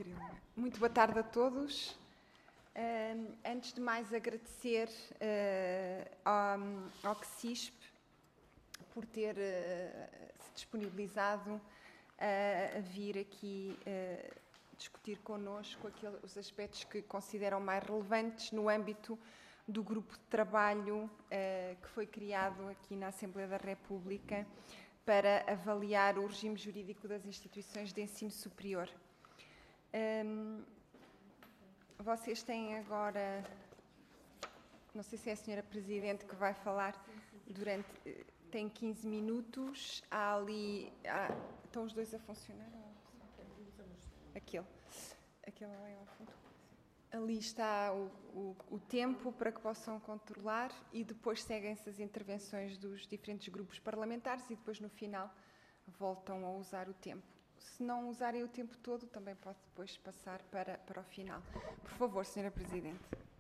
incrível. Muito boa tarde a todos. Antes de mais, agradecer ao CSISP por ter se disponibilizado a vir aqui discutir connosco os aspectos que consideram mais relevantes no âmbito do grupo de trabalho que foi criado aqui na Assembleia da República para avaliar o regime jurídico das instituições de ensino superior. Vocês têm agora, não sei se é a Sra. Presidente que vai falar, tem 15 minutos, estão os dois a funcionar? Aquele ali ao fundo. Ali está o tempo para que possam controlar e depois seguem-se as intervenções dos diferentes grupos parlamentares e depois no final voltam a usar o tempo. Se não usarem o tempo todo, também pode depois passar para o final. Por favor, Sra. Presidente.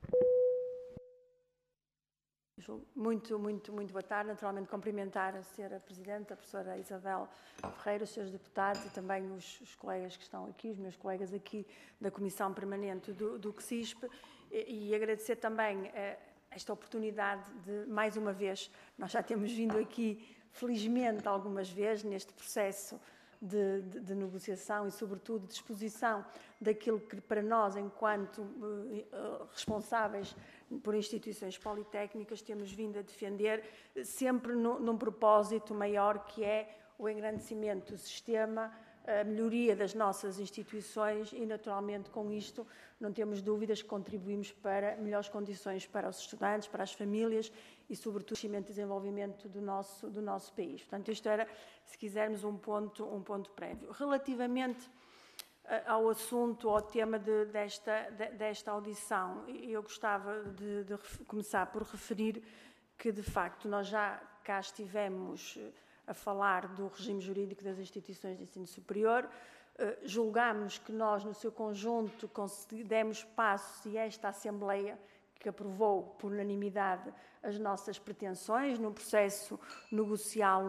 Muito boa tarde. Naturalmente, cumprimentar a Sra. Presidente, a professora Isabel Ferreira, os seus deputados e também os colegas que estão aqui, os meus colegas aqui da Comissão Permanente do CSISP e agradecer também esta oportunidade de, mais uma vez, nós já temos vindo aqui, felizmente, algumas vezes, neste processo de negociação e, sobretudo, de exposição daquilo que, para nós, enquanto responsáveis por instituições politécnicas, temos vindo a defender, sempre num propósito maior, que é o engrandecimento do sistema, a melhoria das nossas instituições e, naturalmente, com isto, não temos dúvidas que contribuímos para melhores condições para os estudantes, para as famílias e, sobretudo, o crescimento e desenvolvimento do nosso país. Portanto, isto era, se quisermos, um ponto prévio. Relativamente ao assunto, ao tema desta audição, eu gostava de começar por referir que, de facto, nós já cá estivemos a falar do regime jurídico das instituições de ensino superior. Julgámos que nós, no seu conjunto, demos passos e esta Assembleia que aprovou por unanimidade as nossas pretensões, num processo negocial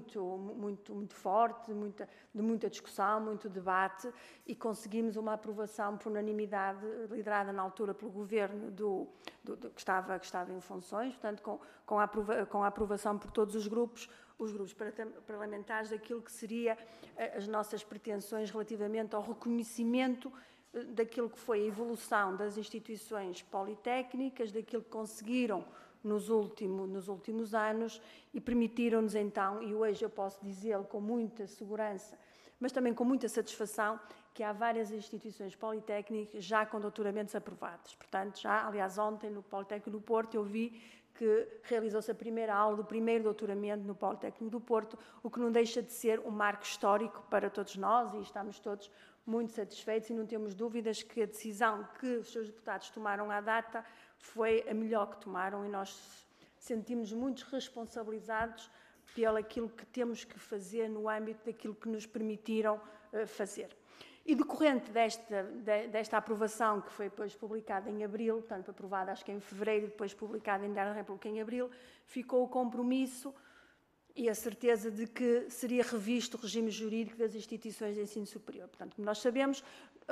muito forte, de muita discussão, muito debate, e conseguimos uma aprovação por unanimidade, liderada na altura pelo Governo que estava em funções, portanto, com a aprovação por todos os grupos parlamentares daquilo que seria as nossas pretensões relativamente ao reconhecimento daquilo que foi a evolução das instituições politécnicas, daquilo que conseguiram nos últimos anos e permitiram-nos então, e hoje eu posso dizê-lo com muita segurança, mas também com muita satisfação, que há várias instituições politécnicas já com doutoramentos aprovados. Portanto, aliás, ontem no Politécnico do Porto eu vi que realizou-se a primeira aula do primeiro doutoramento no Politécnico do Porto, o que não deixa de ser um marco histórico para todos nós e estamos todos muito satisfeitos e não temos dúvidas que a decisão que os seus deputados tomaram à data foi a melhor que tomaram e nós sentimos muito responsabilizados pelo aquilo que temos que fazer no âmbito daquilo que nos permitiram fazer. E decorrente desta aprovação, que foi depois publicada em abril, portanto aprovada acho que em fevereiro, depois publicada em Diário da República em abril, ficou o compromisso e a certeza de que seria revisto o regime jurídico das instituições de ensino superior. Portanto, como nós sabemos,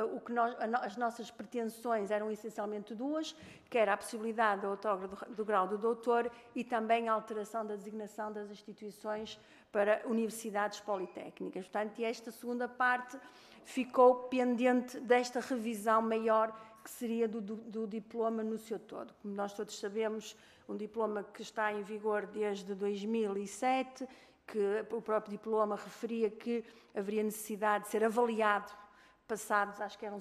as nossas pretensões eram essencialmente duas, que era a possibilidade da outorga do grau de doutor e também a alteração da designação das instituições para universidades politécnicas. Portanto, e esta segunda parte ficou pendente desta revisão maior que seria do diploma no seu todo. Como nós todos sabemos, um diploma que está em vigor desde 2007, que o próprio diploma referia que haveria necessidade de ser avaliado passados, acho que eram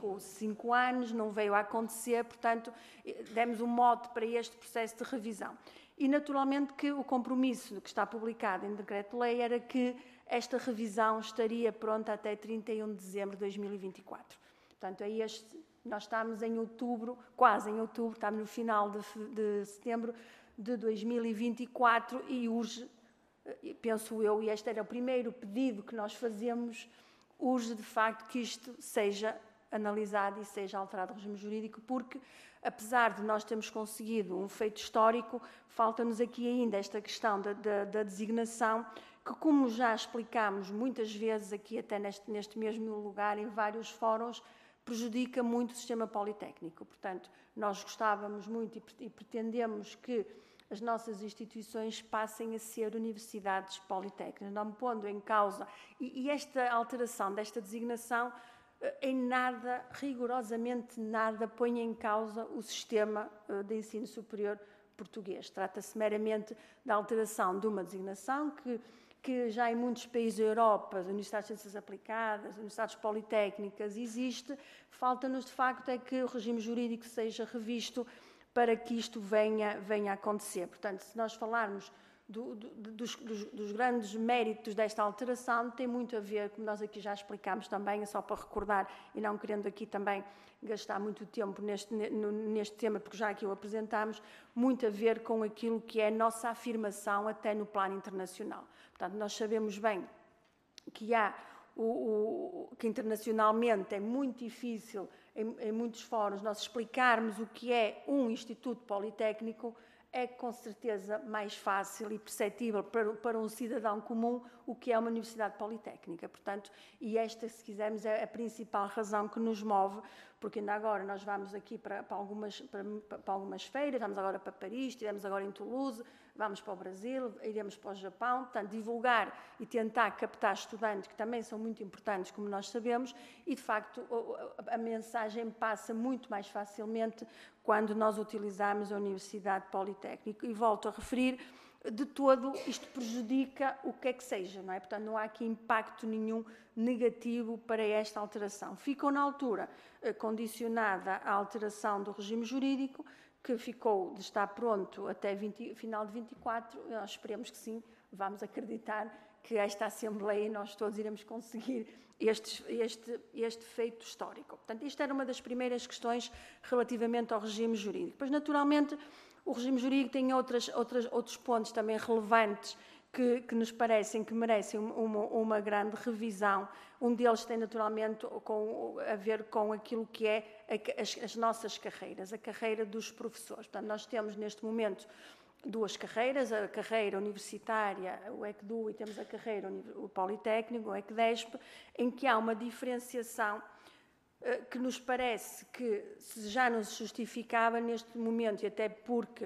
5 anos, não veio a acontecer, portanto, demos um mote para este processo de revisão. E, naturalmente, que o compromisso que está publicado em decreto-lei era que esta revisão estaria pronta até 31 de dezembro de 2024. Portanto, nós estamos em outubro, quase em outubro, estamos no final de setembro de 2024 e urge, penso eu, e este era o primeiro pedido que nós fazemos, urge de facto que isto seja analisado e seja alterado o regime jurídico, porque, apesar de nós termos conseguido um feito histórico, falta-nos aqui ainda esta questão da designação que, como já explicámos muitas vezes aqui, até neste mesmo lugar, em vários fóruns, prejudica muito o sistema politécnico. Portanto, nós gostávamos muito e pretendemos que as nossas instituições passem a ser universidades politécnicas, não pondo em causa. E esta alteração desta designação, em nada, rigorosamente nada, põe em causa o sistema de ensino superior português. Trata-se meramente da alteração de uma designação que já em muitos países da Europa, as Universidades de Ciências Aplicadas, as Universidades Politécnicas, existe. Falta-nos, de facto, é que o regime jurídico seja revisto para que isto venha a acontecer. Portanto, se nós falarmos dos grandes méritos desta alteração, tem muito a ver, como nós aqui já explicámos também, é só para recordar, e não querendo aqui também gastar muito tempo neste tema, porque já aqui o apresentámos, muito a ver com aquilo que é a nossa afirmação até no plano internacional. Portanto, nós sabemos bem que que internacionalmente é muito difícil, em muitos fóruns, nós explicarmos o que é um instituto politécnico. É com certeza mais fácil e perceptível para um cidadão comum o que é uma universidade politécnica. Portanto, e esta, se quisermos, é a principal razão que nos move, porque ainda agora nós vamos aqui para algumas feiras, vamos agora para Paris, estivemos agora em Toulouse, vamos para o Brasil, iremos para o Japão. Portanto, divulgar e tentar captar estudantes, que também são muito importantes, como nós sabemos, e de facto a mensagem passa muito mais facilmente quando nós utilizarmos a Universidade Politécnica. E volto a referir, de todo isto prejudica o que é que seja, não é? Portanto, não há aqui impacto nenhum negativo para esta alteração. Ficou na altura condicionada à alteração do regime jurídico, que ficou de estar pronto até final de 24, nós esperemos que sim, vamos acreditar que esta Assembleia e nós todos iremos conseguir este feito histórico. Portanto, isto era uma das primeiras questões relativamente ao regime jurídico. Pois, naturalmente, o regime jurídico tem outros pontos também relevantes que nos parecem que merecem uma grande revisão. Um deles tem naturalmente a ver com aquilo que é as nossas carreiras, a carreira dos professores. Portanto, nós temos neste momento duas carreiras, a carreira universitária, o ECDU, e temos a carreira o Politécnico, o ECDESP, em que há uma diferenciação que nos parece que já não se justificava neste momento, e até porque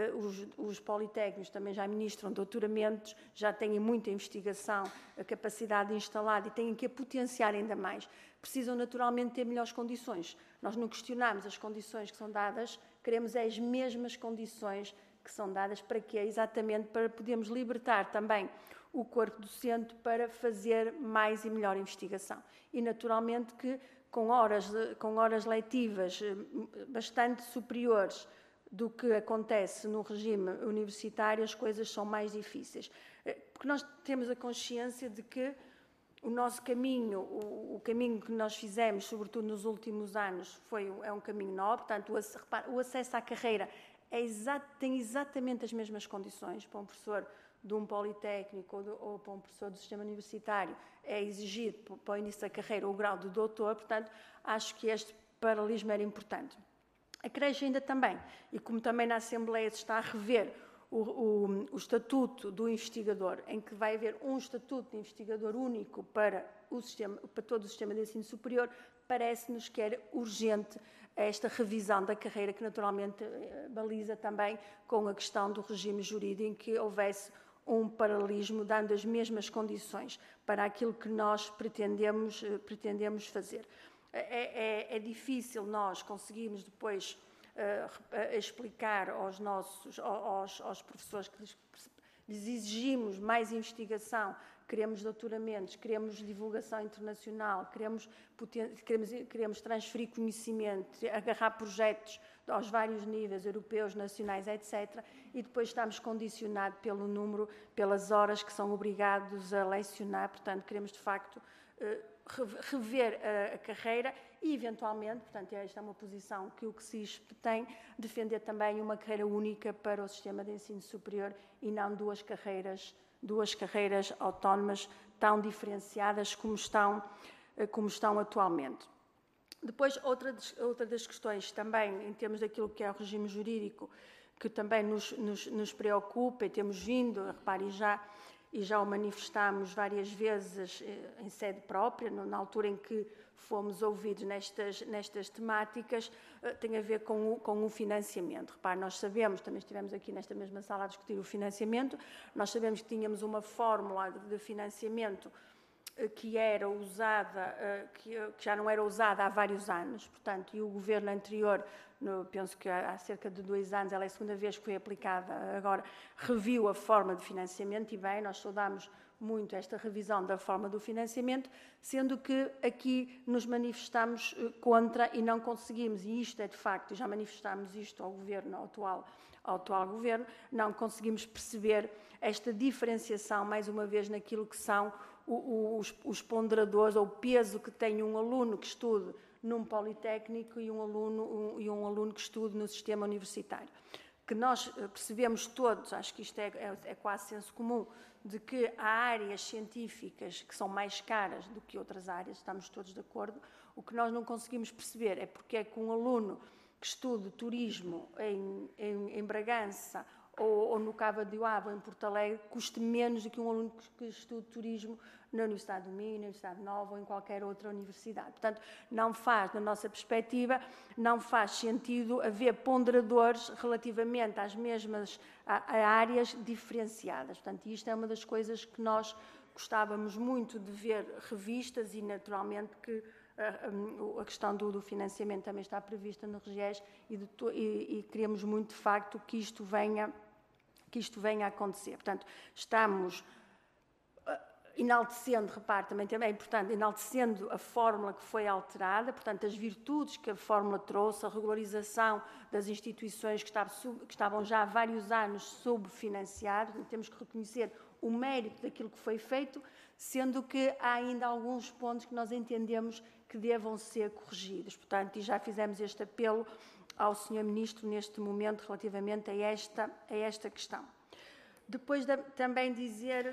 os politécnicos também já ministram doutoramentos, já têm muita investigação, a capacidade instalada e têm que a potenciar ainda mais. Precisam naturalmente ter melhores condições. Nós não questionamos as condições que são dadas, queremos as mesmas condições que são dadas para quê? Exatamente para podermos libertar também o corpo docente para fazer mais e melhor investigação. E naturalmente que com horas letivas bastante superiores do que acontece no regime universitário, as coisas são mais difíceis. Porque nós temos a consciência de que o nosso caminho, o caminho que nós fizemos, sobretudo nos últimos anos, é um caminho nobre. Portanto, o acesso à carreira tem exatamente as mesmas condições para um professor de um politécnico ou para um professor do sistema universitário. É exigido para o início da carreira o grau de doutor. Portanto, acho que este paralelismo era importante. A creche ainda também, e como também na Assembleia se está a rever o estatuto do investigador, em que vai haver um estatuto de investigador único para todo o sistema de ensino superior, parece-nos que era urgente esta revisão da carreira, que naturalmente baliza também com a questão do regime jurídico, em que houvesse um paralelismo, dando as mesmas condições para aquilo que nós pretendemos fazer. É difícil nós conseguirmos depois explicar aos professores que lhes exigimos mais investigação, queremos doutoramentos, queremos divulgação internacional, queremos transferir conhecimento, agarrar projetos aos vários níveis, europeus, nacionais, etc. E depois estamos condicionados pelo número, pelas horas que são obrigados a lecionar. Portanto, queremos de facto rever a carreira e, eventualmente, portanto, esta é uma posição que o CSISP tem, defender também uma carreira única para o sistema de ensino superior e não duas carreiras autónomas tão diferenciadas como estão atualmente. Depois, outra das questões também, em termos daquilo que é o regime jurídico, que também nos preocupa e temos vindo a reparar já, e já o manifestámos várias vezes em sede própria, na altura em que fomos ouvidos nestas temáticas, tem a ver com o financiamento. Repare, nós sabemos, também estivemos aqui nesta mesma sala a discutir o financiamento, nós sabemos que tínhamos uma fórmula de financiamento que era usada, que já não era usada há vários anos, portanto, e o governo anterior, penso que há cerca de 2 anos, ela é a segunda vez que foi aplicada, agora reviu a forma de financiamento, e bem, nós saudamos muito esta revisão da forma do financiamento, sendo que aqui nos manifestamos contra e não conseguimos, e isto é de facto, já manifestámos isto ao governo, ao atual governo, não conseguimos perceber esta diferenciação, mais uma vez, naquilo que são os ponderadores, ou o peso que tem um aluno que estude num politécnico e um aluno que estude no sistema universitário. Que nós percebemos todos, acho que isto é quase senso comum, de que há áreas científicas que são mais caras do que outras áreas, estamos todos de acordo. O que nós não conseguimos perceber é porque é que um aluno que estude turismo em Bragança ou no Cava de Oava, ou em Porto Alegre, custe menos do que um aluno que estude turismo na Universidade do Minho, na Universidade Nova ou em qualquer outra universidade. Portanto, não faz, na nossa perspectiva, não faz sentido haver ponderadores relativamente às mesmas áreas diferenciadas. Portanto, isto é uma das coisas que nós gostávamos muito de ver revistas e, naturalmente, que a questão do financiamento também está prevista no RGES e queremos muito, de facto, que isto venha a acontecer. Portanto, estamos enaltecendo, repare, também é importante, enaltecendo a fórmula que foi alterada, portanto, as virtudes que a fórmula trouxe, a regularização das instituições que estavam já há vários anos subfinanciadas, temos que reconhecer o mérito daquilo que foi feito, sendo que há ainda alguns pontos que nós entendemos que devam ser corrigidos. Portanto, e já fizemos este apelo ao Sr. Ministro neste momento relativamente a esta questão. Depois também dizer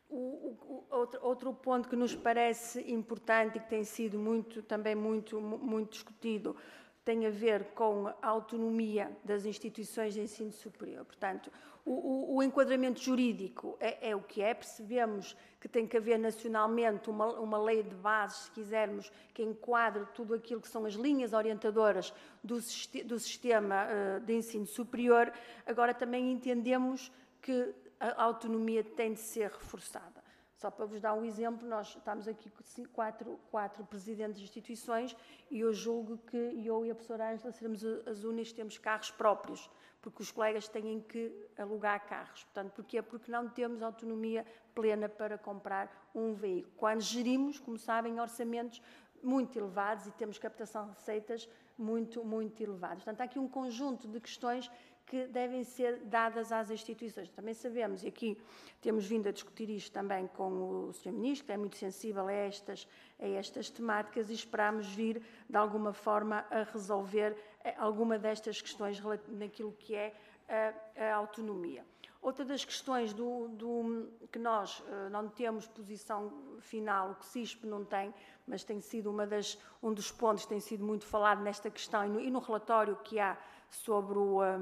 outro ponto que nos parece importante e que tem sido também muito discutido, tem a ver com a autonomia das instituições de ensino superior. Portanto, o enquadramento jurídico é o que é, percebemos que tem que haver nacionalmente uma lei de base, se quisermos, que enquadre tudo aquilo que são as linhas orientadoras do sistema de ensino superior. Agora também entendemos que a autonomia tem de ser reforçada. Só para vos dar um exemplo, nós estamos aqui com quatro presidentes de instituições e eu julgo que eu e a professora Ângela seremos as únicas que temos carros próprios, porque os colegas têm que alugar carros. Portanto, porquê? Porque não temos autonomia plena para comprar um veículo. Quando gerimos, como sabem, orçamentos muito elevados e temos captação de receitas muito elevadas. Portanto, há aqui um conjunto de questões que devem ser dadas às instituições. Também sabemos, e aqui temos vindo a discutir isto também com o Sr. Ministro, que é muito sensível a estas temáticas, e esperamos vir, de alguma forma, a resolver alguma destas questões naquilo que é a autonomia. Outra das questões que nós não temos posição final, o que CISP não tem, mas tem sido um dos pontos que tem sido muito falado nesta questão e no relatório que há sobre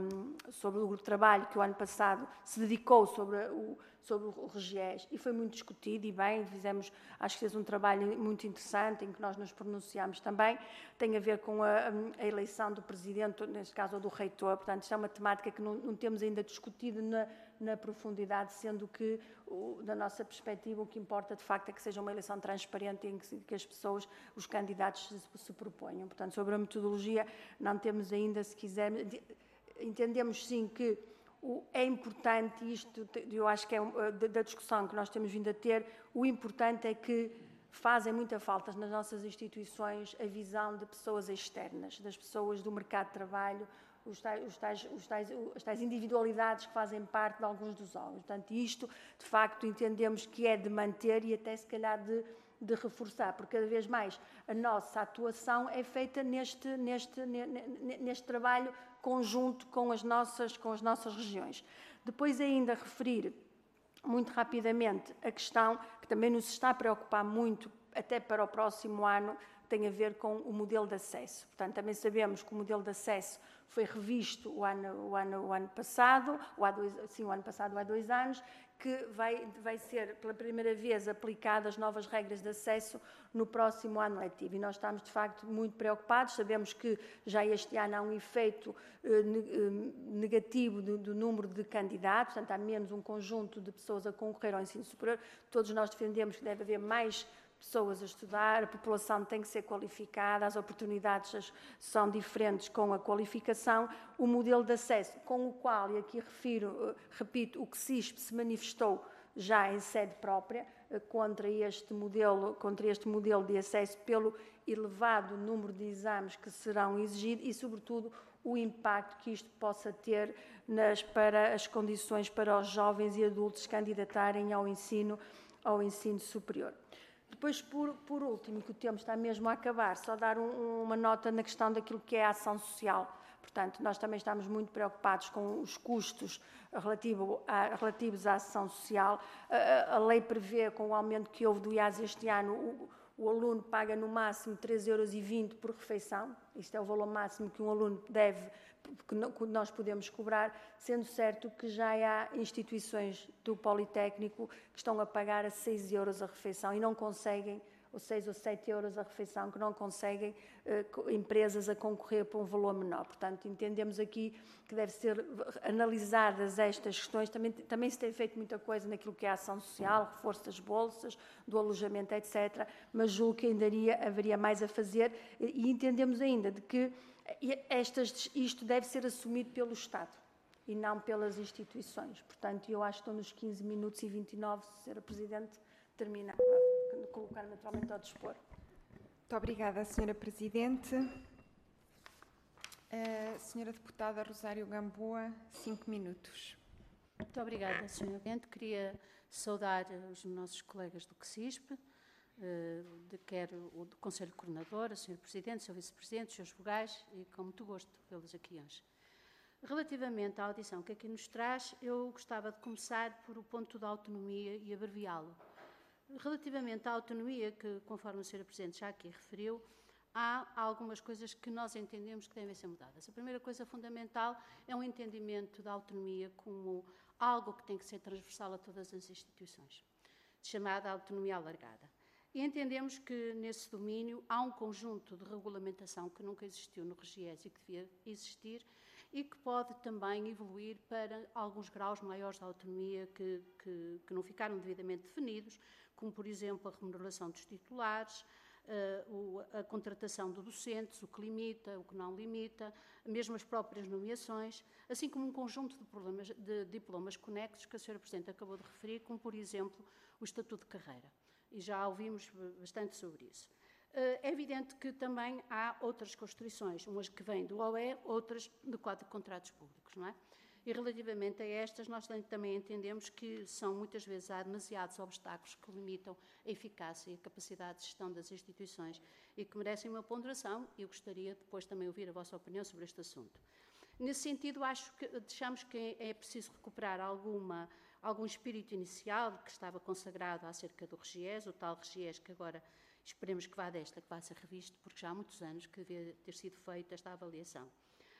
o trabalho que o ano passado se dedicou sobre o RGES e foi muito discutido e bem, acho que fez um trabalho muito interessante em que nós nos pronunciamos também, tem a ver com a eleição do Presidente, neste caso ou do Reitor, portanto isto é uma temática que não temos ainda discutido na profundidade, sendo que, da nossa perspectiva, o que importa de facto é que seja uma eleição transparente em que as pessoas, os candidatos se proponham. Portanto, sobre a metodologia não temos ainda, se quisermos, entendemos sim que é importante, isto eu acho que é da discussão que nós temos vindo a ter, o importante é que fazem muita falta nas nossas instituições a visão de pessoas externas, das pessoas do mercado de trabalho, as tais individualidades que fazem parte de alguns dos órgãos. Portanto, isto, de facto, entendemos que é de manter e até, se calhar, de reforçar, porque cada vez mais a nossa atuação é feita neste trabalho conjunto com as nossas regiões. Depois, ainda referir muito rapidamente a questão que também nos está a preocupar muito, até para o próximo ano, tem a ver com o modelo de acesso. Portanto, também sabemos que o modelo de acesso foi revisto o ano passado, ou há 2 anos, que vai ser pela primeira vez aplicadas novas regras de acesso no próximo ano letivo. E nós estamos, de facto, muito preocupados. Sabemos que já este ano há um efeito negativo do número de candidatos, portanto, há menos um conjunto de pessoas a concorrer ao ensino superior. Todos nós defendemos que deve haver mais pessoas a estudar, a população tem que ser qualificada, as oportunidades são diferentes com a qualificação. O modelo de acesso com o qual, e aqui repito, o CSISP se manifestou já em sede própria contra este modelo de acesso pelo elevado número de exames que serão exigidos e, sobretudo, o impacto que isto possa ter para as condições para os jovens e adultos candidatarem ao ensino superior. Depois, por último, que o tempo está mesmo a acabar, só dar uma nota na questão daquilo que é a ação social. Portanto, nós também estamos muito preocupados com os custos relativos à ação social. A lei prevê, com o aumento que houve do IAS este ano, o aluno paga no máximo 3,20 € por refeição. Isto é o valor máximo que um aluno que nós podemos cobrar, sendo certo que já há instituições do Politécnico que estão a pagar a 6 € a refeição e não conseguem, ou 6 ou 7 € a refeição, que não conseguem empresas a concorrer por um valor menor. Portanto, entendemos aqui que deve ser analisadas estas questões. Também se tem feito muita coisa naquilo que é a ação social, reforço das bolsas, do alojamento, etc. Mas julgo que ainda haveria mais a fazer e entendemos ainda de que isto deve ser assumido pelo Estado e não pelas instituições. Portanto, eu acho que estou nos 15 minutos e 29, Sra. Presidente, terminar, colocar naturalmente ao dispor. Muito obrigada, Sra. Presidente. Sra. Deputada Rosário Gamboa, 5 minutos. Muito obrigada, Sra. Presidente. Queria saudar os nossos colegas do CSISP, quer o do Conselho Coordenador, a Sra. Presidente, o Sr. Vice-Presidente, os seus vogais, e com muito gosto vê-los aqui hoje. Relativamente à audição que aqui nos traz, eu gostava de começar por o ponto da autonomia e abreviá-lo. Relativamente à autonomia, que conforme a Sra. Presidente já aqui referiu, há algumas coisas que nós entendemos que devem ser mudadas. A primeira coisa fundamental é um entendimento da autonomia como algo que tem que ser transversal a todas as instituições, chamada autonomia alargada. E entendemos que nesse domínio há um conjunto de regulamentação que nunca existiu no RGES e que devia existir e que pode também evoluir para alguns graus maiores de autonomia que não ficaram devidamente definidos, como, por exemplo, a remuneração dos titulares, a contratação de docentes, o que limita, o que não limita, mesmo as próprias nomeações, assim como um conjunto de diplomas conexos que a Sra. Presidente acabou de referir, como, por exemplo, o Estatuto de Carreira. E já ouvimos bastante sobre isso. É evidente que também há outras constrições, umas que vêm do OE, outras do quadro de contratos públicos, não é? E relativamente a estas, nós também entendemos que são muitas vezes há demasiados obstáculos que limitam a eficácia e a capacidade de gestão das instituições e que merecem uma ponderação e eu gostaria depois também ouvir a vossa opinião sobre este assunto. Nesse sentido, achamos que é preciso recuperar algum espírito inicial que estava consagrado acerca do RGES, o tal RGES que agora esperemos que vá ser revisto, porque já há muitos anos que devia ter sido feita esta avaliação.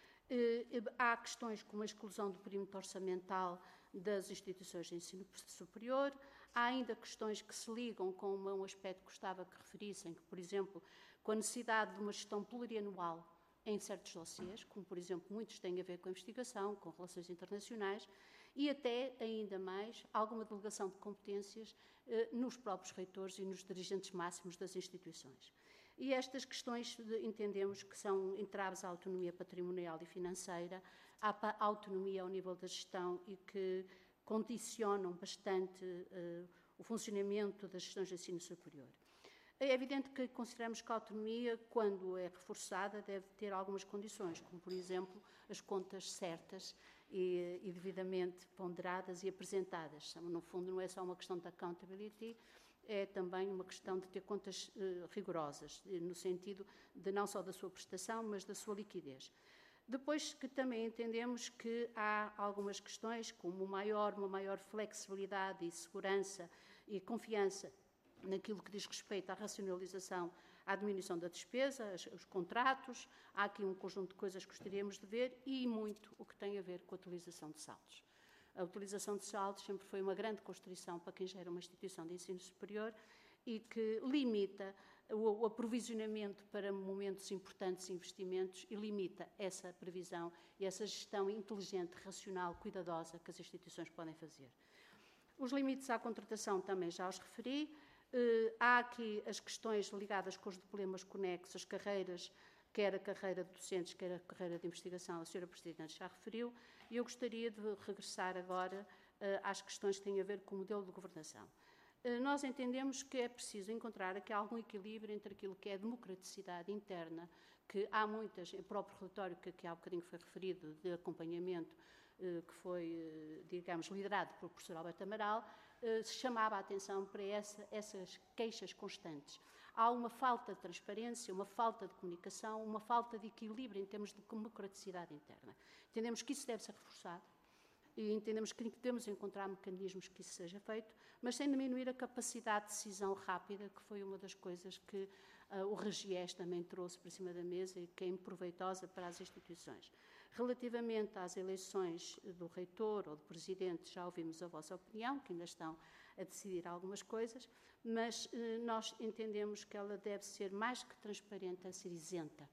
Há questões como a exclusão do perímetro orçamental das instituições de ensino superior, há ainda questões que se ligam com um aspecto que gostava que referissem, que, por exemplo, com a necessidade de uma gestão plurianual em certos dossiês, como, por exemplo, muitos têm a ver com a investigação, com relações internacionais, e até, ainda mais, alguma delegação de competências nos próprios reitores e nos dirigentes máximos das instituições. E estas questões entendemos que são entraves à autonomia patrimonial e financeira, à autonomia ao nível da gestão e que condicionam bastante o funcionamento das gestões de ensino superior. É evidente que consideramos que a autonomia, quando é reforçada, deve ter algumas condições, como, por exemplo, as contas certas e devidamente ponderadas e apresentadas. No fundo, não é só uma questão de accountability, é também uma questão de ter contas rigorosas, no sentido de não só da sua prestação, mas da sua liquidez. Depois que também entendemos que há algumas questões, como uma maior flexibilidade e segurança e confiança naquilo que diz respeito à racionalização, à diminuição da despesa, os contratos, há aqui um conjunto de coisas que gostaríamos de ver e muito o que tem a ver com a utilização de saldos. A utilização de saldos sempre foi uma grande constrição para quem gera uma instituição de ensino superior e que limita o aprovisionamento para momentos importantes de investimentos e limita essa previsão e essa gestão inteligente, racional, cuidadosa que as instituições podem fazer. Os limites à contratação também já os referi. Há aqui as questões ligadas com os diplomas conexos, as carreiras, quer a carreira de docentes, quer a carreira de investigação, a Sra. Presidente já referiu, e eu gostaria de regressar agora às questões que têm a ver com o modelo de governação. Nós entendemos que é preciso encontrar aqui algum equilíbrio entre aquilo que é a democraticidade interna, que há muitas, o próprio relatório que há bocadinho foi referido, de acompanhamento, que foi, digamos, liderado pelo professor Alberto Amaral, chamava a atenção para essas queixas constantes. Há uma falta de transparência, uma falta de comunicação, uma falta de equilíbrio em termos de democraticidade interna. Entendemos que isso deve ser reforçado e entendemos que devemos encontrar mecanismos que isso seja feito, mas sem diminuir a capacidade de decisão rápida, que foi uma das coisas que o REGIES também trouxe para cima da mesa e que é proveitosa para as instituições. Relativamente às eleições do reitor ou do presidente, já ouvimos a vossa opinião, que ainda estão a decidir algumas coisas, mas nós entendemos que ela deve ser mais que transparente, a ser isenta,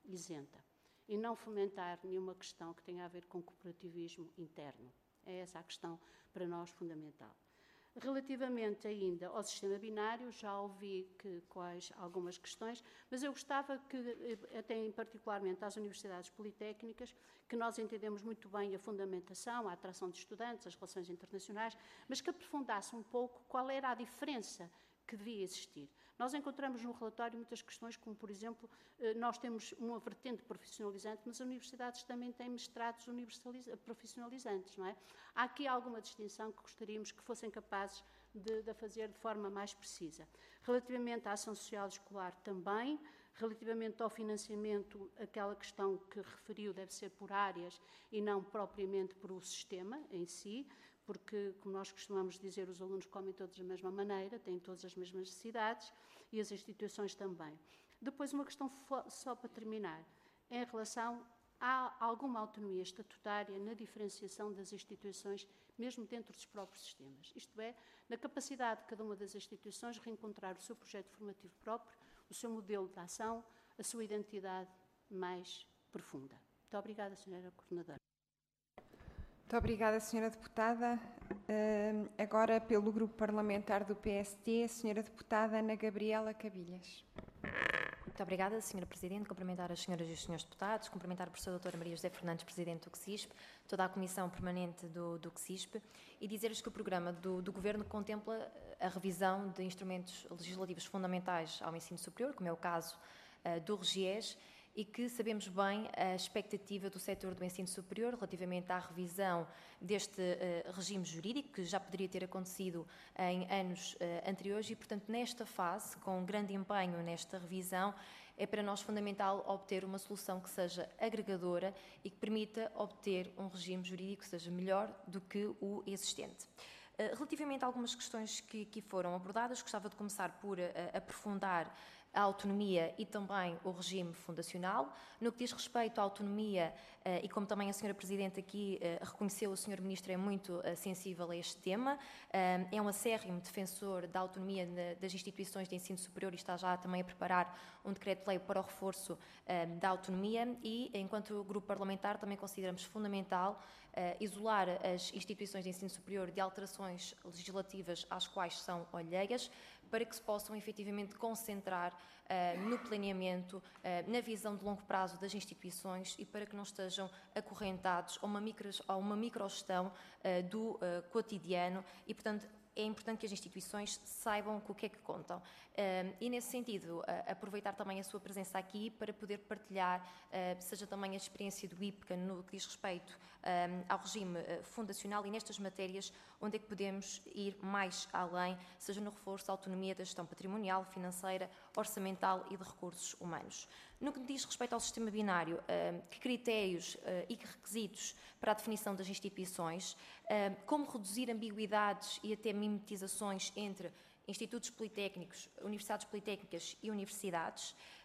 e não fomentar nenhuma questão que tenha a ver com cooperativismo interno. É essa a questão para nós fundamental. Relativamente ainda ao sistema binário, já ouvi quais algumas questões, mas eu gostava que, até particularmente às universidades politécnicas, que nós entendemos muito bem a fundamentação, a atração de estudantes, as relações internacionais, mas que aprofundasse um pouco qual era a diferença que devia existir. Nós encontramos no relatório muitas questões, como, por exemplo, nós temos uma vertente profissionalizante, mas as universidades também têm mestrados profissionalizantes, não é? Há aqui alguma distinção que gostaríamos que fossem capazes de fazer de forma mais precisa. Relativamente à ação social escolar também, relativamente ao financiamento, aquela questão que referiu deve ser por áreas e não propriamente por o sistema em si, porque, como nós costumamos dizer, os alunos comem todos da mesma maneira, têm todas as mesmas necessidades e as instituições também. Depois, uma questão só para terminar, em relação a alguma autonomia estatutária na diferenciação das instituições, mesmo dentro dos próprios sistemas. Isto é, na capacidade de cada uma das instituições reencontrar o seu projeto formativo próprio, o seu modelo de ação, a sua identidade mais profunda. Muito obrigada, Sra. Coordenadora. Muito obrigada, Sra. Deputada. Agora, pelo Grupo Parlamentar do PST, a Sra. Deputada Ana Gabriela Cabilhas. Muito obrigada, Sra. Presidente. Cumprimentar as senhoras e os senhores deputados, cumprimentar a professora doutora Maria José Fernandes, Presidente do CSISP, toda a Comissão Permanente do CSISP, e dizer-lhes que o programa do Governo contempla a revisão de instrumentos legislativos fundamentais ao ensino superior, como é o caso do REGIES, e que sabemos bem a expectativa do setor do ensino superior relativamente à revisão deste regime jurídico, que já poderia ter acontecido em anos anteriores e, portanto, nesta fase, com grande empenho nesta revisão, é para nós fundamental obter uma solução que seja agregadora e que permita obter um regime jurídico que seja melhor do que o existente. Relativamente a algumas questões que aqui foram abordadas, gostava de começar por aprofundar a autonomia e também o regime fundacional. No que diz respeito à autonomia, e como também a Sra. Presidente aqui reconheceu, o Sr. Ministro é muito sensível a este tema, é um acérrimo defensor da autonomia das instituições de ensino superior e está já também a preparar um decreto-lei para o reforço da autonomia e, enquanto grupo parlamentar, também consideramos fundamental isolar as instituições de ensino superior de alterações legislativas às quais são alheias, para que se possam efetivamente concentrar no planeamento, na visão de longo prazo das instituições e para que não estejam acorrentados a uma microgestão do cotidiano e, portanto, é importante que as instituições saibam com o que é que contam. E, nesse sentido, aproveitar também a sua presença aqui para poder partilhar, seja também a experiência do IPCA no que diz respeito ao regime fundacional e nestas matérias onde é que podemos ir mais além, seja no reforço da autonomia da gestão patrimonial, financeira, orçamental e de recursos humanos. No que diz respeito ao sistema binário, que critérios e que requisitos para a definição das instituições, como reduzir ambiguidades e até mimetizações entre institutos politécnicos, universidades politécnicas e universidades,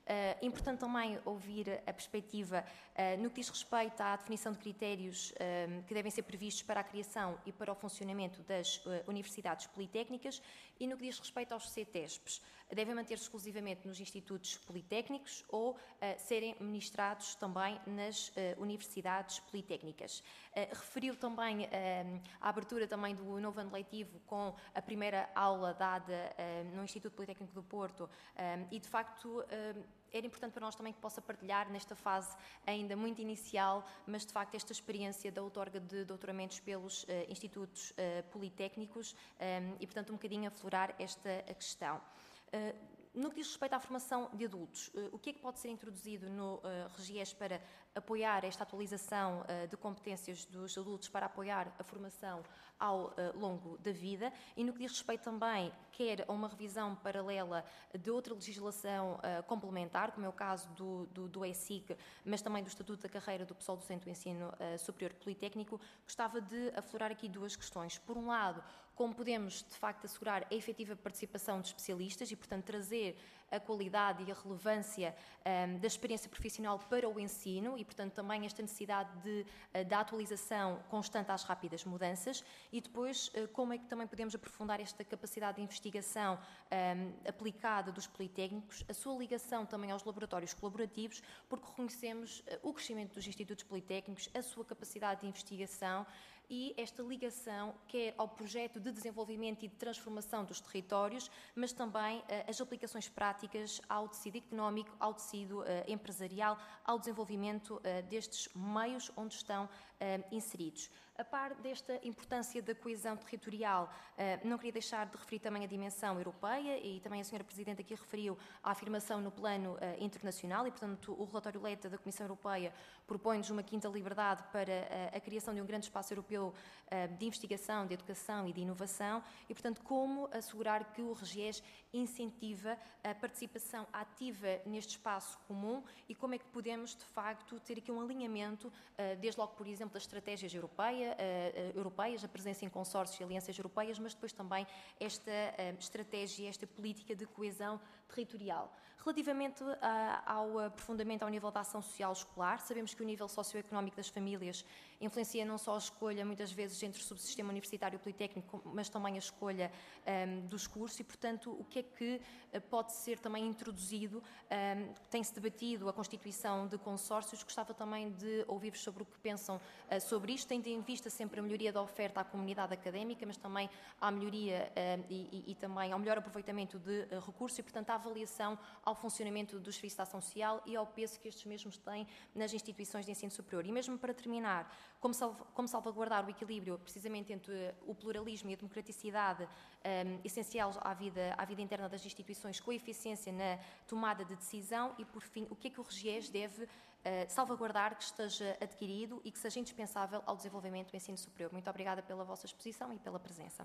Importante também ouvir a perspectiva no que diz respeito à definição de critérios que devem ser previstos para a criação e para o funcionamento das universidades politécnicas e no que diz respeito aos CETESPs. Devem manter-se exclusivamente nos institutos politécnicos ou serem ministrados também nas universidades politécnicas. Referiu também a abertura também do novo ano letivo com a primeira aula dada no Instituto Politécnico do Porto e, de facto, era importante para nós também que possa partilhar nesta fase ainda muito inicial, mas de facto esta experiência da outorga de doutoramentos pelos institutos politécnicos e, portanto, um bocadinho aflorar esta questão. No que diz respeito à formação de adultos, o que é que pode ser introduzido no RGES para apoiar esta atualização de competências dos adultos para apoiar a formação ao longo da vida e no que diz respeito também quer a uma revisão paralela de outra legislação complementar, como é o caso do ESIC, mas também do Estatuto da Carreira do Pessoal Docente do Ensino Superior Politécnico, gostava de aflorar aqui duas questões. Por um lado, como podemos, de facto, assegurar a efetiva participação de especialistas e, portanto, trazer a qualidade e a relevância da experiência profissional para o ensino e, portanto, também esta necessidade da atualização constante às rápidas mudanças e depois como é que também podemos aprofundar esta capacidade de investigação aplicada dos politécnicos, a sua ligação também aos laboratórios colaborativos, porque reconhecemos o crescimento dos institutos politécnicos, a sua capacidade de investigação e esta ligação quer ao projeto de desenvolvimento e de transformação dos territórios, mas também as aplicações práticas ao tecido económico, ao tecido empresarial, ao desenvolvimento destes meios onde estão inseridos. A par desta importância da coesão territorial, não queria deixar de referir também a dimensão europeia e também a Sra. Presidente aqui referiu a afirmação no plano internacional e, portanto, o relatório LETA da Comissão Europeia propõe-nos uma quinta liberdade para a criação de um grande espaço europeu de investigação, de educação e de inovação e, portanto, como assegurar que o RGES incentiva a participação ativa neste espaço comum e como é que podemos, de facto, ter aqui um alinhamento, desde logo, por exemplo, das estratégias europeias, a presença em consórcios e alianças europeias, mas depois também esta estratégia, esta política de coesão territorial. Relativamente ao aprofundamento ao nível da ação social escolar, sabemos que o nível socioeconómico das famílias influencia não só a escolha, muitas vezes, entre o subsistema universitário e politécnico, mas também a escolha dos cursos e, portanto, o que é que pode ser também introduzido. Tem-se debatido a constituição de consórcios, gostava também de ouvir-vos sobre o que pensam sobre isto, tendo em vista sempre a melhoria da oferta à comunidade académica, mas também à melhoria e também ao melhor aproveitamento de recursos e, portanto, à avaliação ao funcionamento dos serviços de ação social e ao peso que estes mesmos têm nas instituições de ensino superior. E mesmo para terminar, como salvaguardar o equilíbrio precisamente entre o pluralismo e a democraticidade essenciais à vida interna das instituições, com a eficiência na tomada de decisão e, por fim, o que é que o RGES deve salvaguardar que esteja adquirido e que seja indispensável ao desenvolvimento do ensino superior. Muito obrigada pela vossa exposição e pela presença.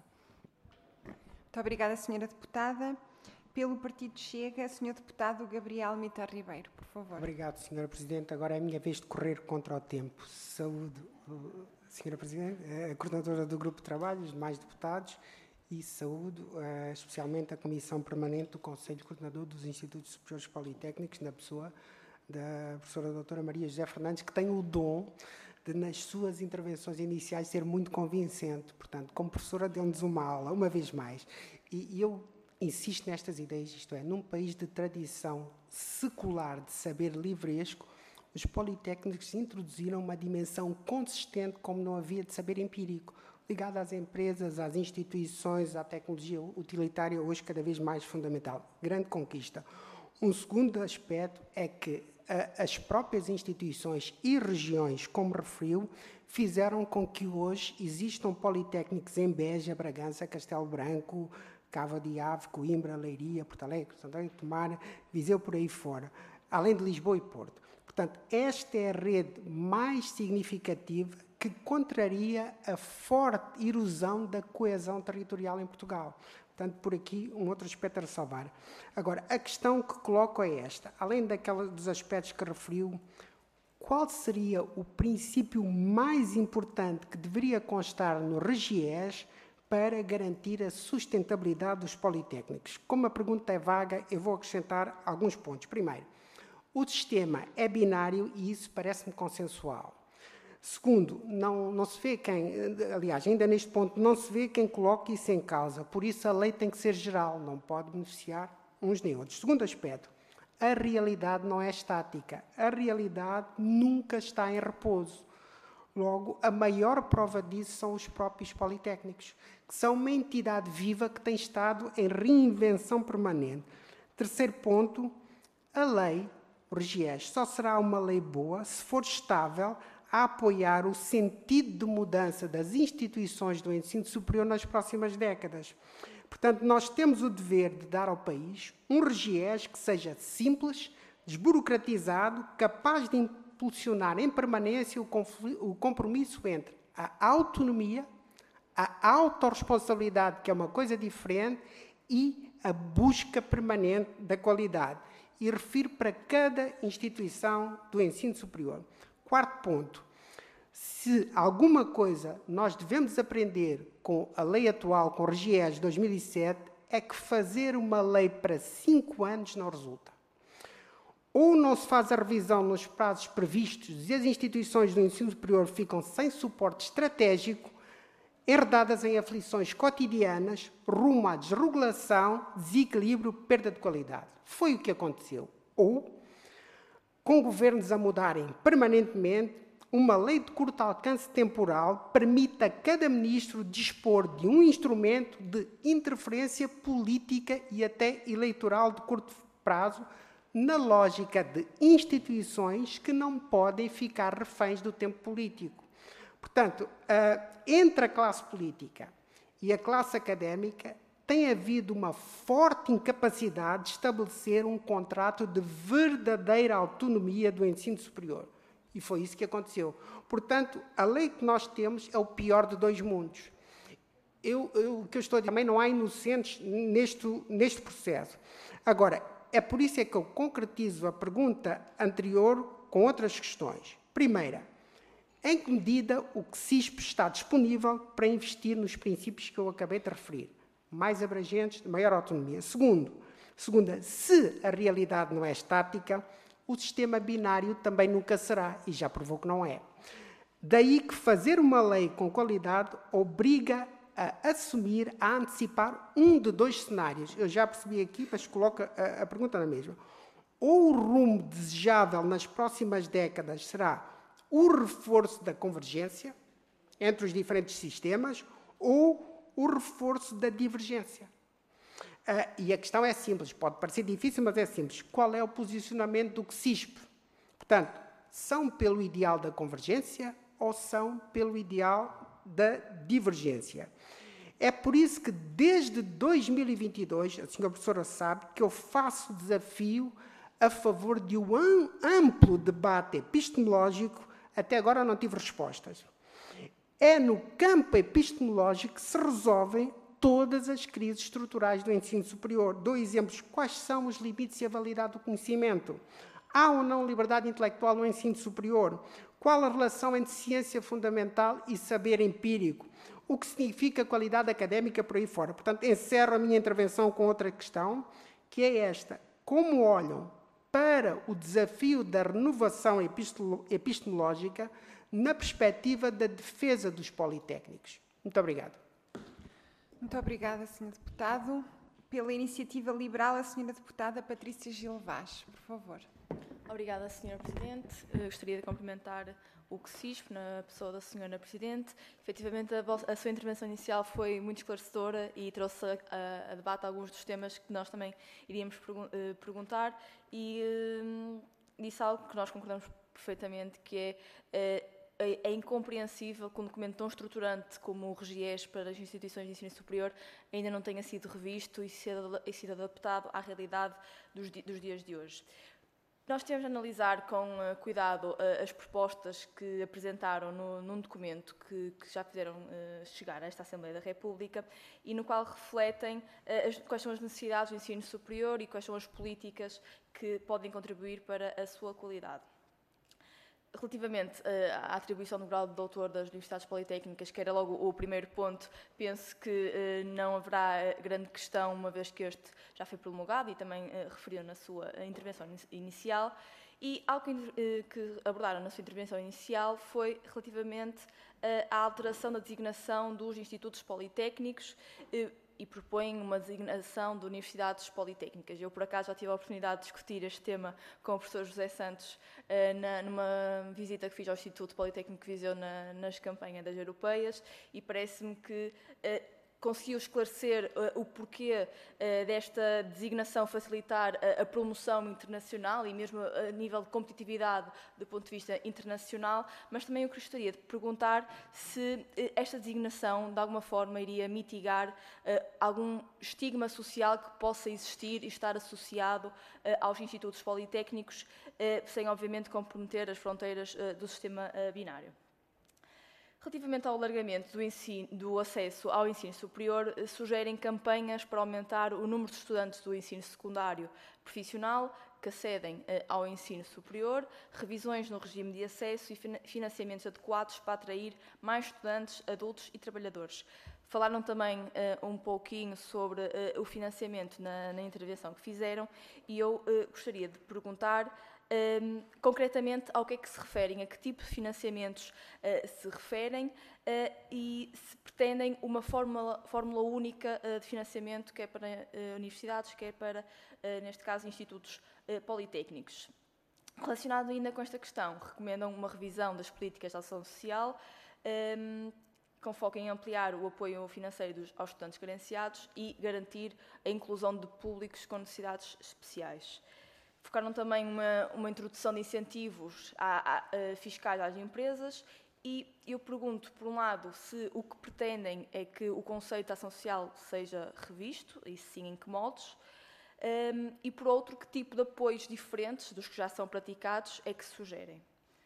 Muito obrigada, Sra. Deputada. Pelo Partido Chega, Sr. Deputado Gabriel Mita Ribeiro, por favor. Obrigado, Sra. Presidente. Agora é a minha vez de correr contra o tempo. Saúde, Sra. Presidente, a coordenadora do Grupo de Trabalho, os demais deputados e saúdo especialmente a Comissão Permanente do Conselho Coordenador dos Institutos Superiores Politécnicos, na pessoa da professora doutora Maria José Fernandes, que tem o dom de, nas suas intervenções iniciais, ser muito convincente. Portanto, como professora, deu-nos uma aula, uma vez mais. E eu insisto nestas ideias, isto é, num país de tradição secular de saber livresco, os politécnicos introduziram uma dimensão consistente, como não havia, de saber empírico, ligada às empresas, às instituições, à tecnologia utilitária, hoje cada vez mais fundamental. Grande conquista. Um segundo aspecto é que as próprias instituições e regiões, como referiu, fizeram com que hoje existam politécnicos em Beja, Bragança, Castelo Branco, Cava de Ave, Coimbra, Leiria, Porto Alegre, Santo Antão, Tomar, Viseu, por aí fora, além de Lisboa e Porto. Portanto, esta é a rede mais significativa que contraria a forte erosão da coesão territorial em Portugal. Portanto, por aqui, um outro aspecto a ressalvar. Agora, a questão que coloco é esta. Além dos aspectos que referiu, qual seria o princípio mais importante que deveria constar no RGES para garantir a sustentabilidade dos politécnicos. Como a pergunta é vaga, eu vou acrescentar alguns pontos. Primeiro, o sistema é binário e isso parece-me consensual. Segundo, não se vê quem, aliás, ainda neste ponto, não se vê quem coloque isso em causa. Por isso, a lei tem que ser geral, não pode beneficiar uns nem outros. Segundo aspecto, a realidade não é estática. A realidade nunca está em repouso. Logo, a maior prova disso são os próprios politécnicos, que são uma entidade viva que tem estado em reinvenção permanente. Terceiro ponto, a lei, o RGES, só será uma lei boa se for estável a apoiar o sentido de mudança das instituições do ensino superior nas próximas décadas. Portanto, nós temos o dever de dar ao país um RGES que seja simples, desburocratizado, capaz de impulsionar em permanência o compromisso entre a autonomia, a autorresponsabilidade, que é uma coisa diferente, e a busca permanente da qualidade. E refiro para cada instituição do ensino superior. Quarto ponto, se alguma coisa nós devemos aprender com a lei atual, com o RGES de 2007, é que fazer uma lei para 5 anos não resulta. Ou não se faz a revisão nos prazos previstos e as instituições do ensino superior ficam sem suporte estratégico, enredadas em aflições cotidianas, rumo à desregulação, desequilíbrio, perda de qualidade. Foi o que aconteceu. Ou, com governos a mudarem permanentemente, uma lei de curto alcance temporal permite a cada ministro dispor de um instrumento de interferência política e até eleitoral de curto prazo, na lógica de instituições que não podem ficar reféns do tempo político. Portanto, entre a classe política e a classe académica, tem havido uma forte incapacidade de estabelecer um contrato de verdadeira autonomia do ensino superior. E foi isso que aconteceu. Portanto, a lei que nós temos é o pior de dois mundos. O que eu estou a dizer, também não há inocentes neste processo. Agora, é por isso que eu concretizo a pergunta anterior com outras questões. Primeira, em que medida o CSISP está disponível para investir nos princípios que eu acabei de referir? Mais abrangentes, de maior autonomia. Segunda, se a realidade não é estática, o sistema binário também nunca será, e já provou que não é. Daí que fazer uma lei com qualidade obriga a assumir, a antecipar um de dois cenários. Eu já percebi aqui, mas coloco a pergunta na mesma. Ou o rumo desejável nas próximas décadas será o reforço da convergência entre os diferentes sistemas ou o reforço da divergência. E a questão é simples, pode parecer difícil, mas é simples. Qual é o posicionamento do CSISP? Portanto, são pelo ideal da convergência ou são pelo ideal da divergência? É por isso que, desde 2022, a senhora professora sabe que eu faço desafio a favor de um amplo debate epistemológico. Até agora não tive respostas. É no campo epistemológico que se resolvem todas as crises estruturais do ensino superior. Dou exemplos. Quais são os limites e a validade do conhecimento? Há ou não liberdade intelectual no ensino superior? Qual a relação entre ciência fundamental e saber empírico? O que significa qualidade académica por aí fora? Portanto, encerro a minha intervenção com outra questão, que é esta. Como olham para o desafio da renovação epistemológica na perspectiva da defesa dos politécnicos? Muito obrigado. Muito obrigada, Sr. Deputado. Pela Iniciativa Liberal, a Sra. Deputada Patrícia Gil Vaz, por favor. Obrigada, Sra. Presidente. Gostaria de cumprimentar o CSISP, na pessoa da Sra. Presidente. Efetivamente, a sua intervenção inicial foi muito esclarecedora e trouxe a debate alguns dos temas que nós também iríamos perguntar e disse algo que nós concordamos perfeitamente, que é incompreensível que um documento tão estruturante como o RGES para as instituições de ensino superior ainda não tenha sido revisto e sido adaptado à realidade dos dias de hoje. Nós tivemos de analisar com cuidado as propostas que apresentaram num documento que já fizeram chegar a esta Assembleia da República e no qual refletem quais são as necessidades do ensino superior e quais são as políticas que podem contribuir para a sua qualidade. Relativamente à atribuição do grau de doutor das Universidades Politécnicas, que era logo o primeiro ponto, penso que não haverá grande questão, uma vez que este já foi promulgado e também referiu na sua intervenção inicial. E algo que abordaram na sua intervenção inicial foi relativamente à alteração da designação dos institutos politécnicos e propõem uma designação de universidades politécnicas. Eu, por acaso, já tive a oportunidade de discutir este tema com o professor José Santos numa visita que fiz ao Instituto Politécnico de Viseu nas campanhas das europeias, e parece-me que conseguiu esclarecer o porquê desta designação facilitar a promoção internacional e mesmo a nível de competitividade do ponto de vista internacional, mas também eu gostaria de perguntar se esta designação de alguma forma iria mitigar algum estigma social que possa existir e estar associado aos institutos politécnicos, sem obviamente comprometer as fronteiras do sistema binário. Relativamente ao alargamento do acesso ao ensino superior, sugerem campanhas para aumentar o número de estudantes do ensino secundário profissional que acedem ao ensino superior, revisões no regime de acesso e financiamentos adequados para atrair mais estudantes, adultos e trabalhadores. Falaram também um pouquinho sobre o financiamento na intervenção que fizeram, e eu gostaria de perguntar concretamente ao que é que se referem, a que tipo de financiamentos se referem e se pretendem uma fórmula única de financiamento, quer para universidades, quer para, neste caso, institutos politécnicos. Relacionado ainda com esta questão, recomendam uma revisão das políticas de ação social, com foco em ampliar o apoio financeiro aos estudantes carenciados e garantir a inclusão de públicos com necessidades especiais. Focaram também uma introdução de incentivos fiscais às empresas, e eu pergunto, por um lado, se o que pretendem é que o conceito de ação social seja revisto, e sim em que moldes, e por outro, que tipo de apoios diferentes dos que já são praticados é que sugerem.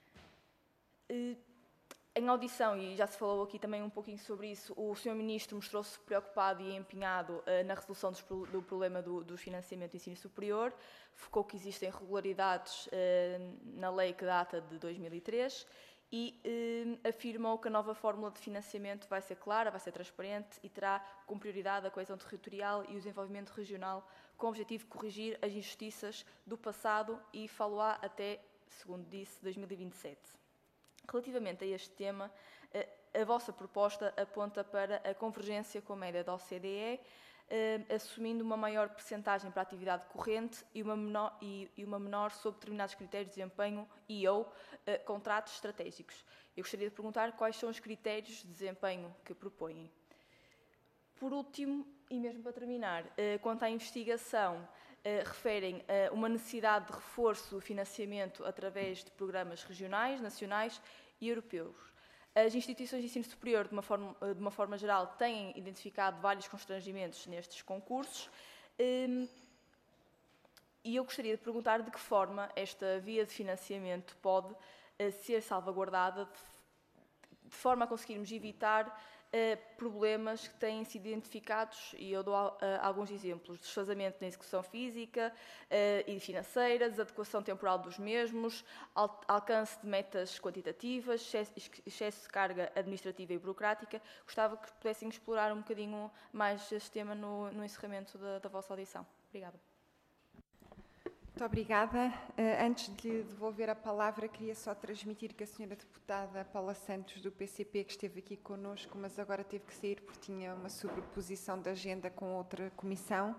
Em audição, e já se falou aqui também um pouquinho sobre isso, o Sr. Ministro mostrou-se preocupado e empenhado na resolução do problema do financiamento do ensino superior, focou que existem irregularidades na lei que data de 2003 e afirmou que a nova fórmula de financiamento vai ser clara, vai ser transparente e terá como prioridade a coesão territorial e o desenvolvimento regional, com o objetivo de corrigir as injustiças do passado e falo-á até, segundo disse, 2027. Relativamente a este tema, a vossa proposta aponta para a convergência com a média da OCDE, assumindo uma maior percentagem para a atividade corrente e uma menor sob determinados critérios de desempenho ou contratos estratégicos. Eu gostaria de perguntar quais são os critérios de desempenho que propõem. Por último, e mesmo para terminar, quanto à investigação, referem a uma necessidade de reforço do financiamento através de programas regionais, nacionais e europeus. As instituições de ensino superior, de uma forma geral, têm identificado vários constrangimentos nestes concursos e eu gostaria de perguntar de que forma esta via de financiamento pode ser salvaguardada de forma a conseguirmos evitar problemas que têm sido identificados, e eu dou alguns exemplos: desfazamento na execução física e financeira, desadequação temporal dos mesmos, alcance de metas quantitativas, excesso de carga administrativa e burocrática. Gostava que pudessem explorar um bocadinho mais este tema no encerramento da vossa audição. Obrigada. Muito obrigada. Antes de lhe devolver a palavra, queria só transmitir que a senhora deputada Paula Santos, do PCP, que esteve aqui connosco, mas agora teve que sair porque tinha uma sobreposição de agenda com outra comissão,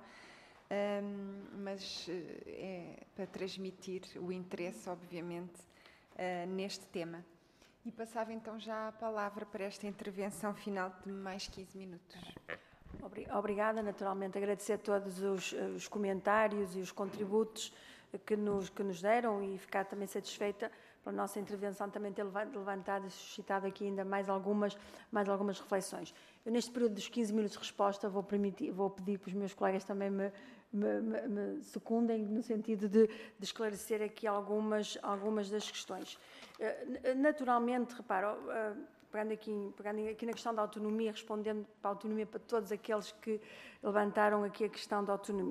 mas é para transmitir o interesse, obviamente, neste tema. E passava então já a palavra para esta intervenção final de mais 15 minutos. Obrigada, naturalmente agradecer a todos os comentários e os contributos que nos deram, e ficar também satisfeita pela nossa intervenção também ter levantado e suscitado aqui ainda mais algumas reflexões. Eu, neste período dos 15 minutos de resposta, vou pedir que os meus colegas também me secundem no sentido de esclarecer aqui algumas das questões. Naturalmente, reparo, pegando aqui na questão da autonomia, respondendo para a autonomia para todos aqueles que levantaram aqui a questão da autonomia.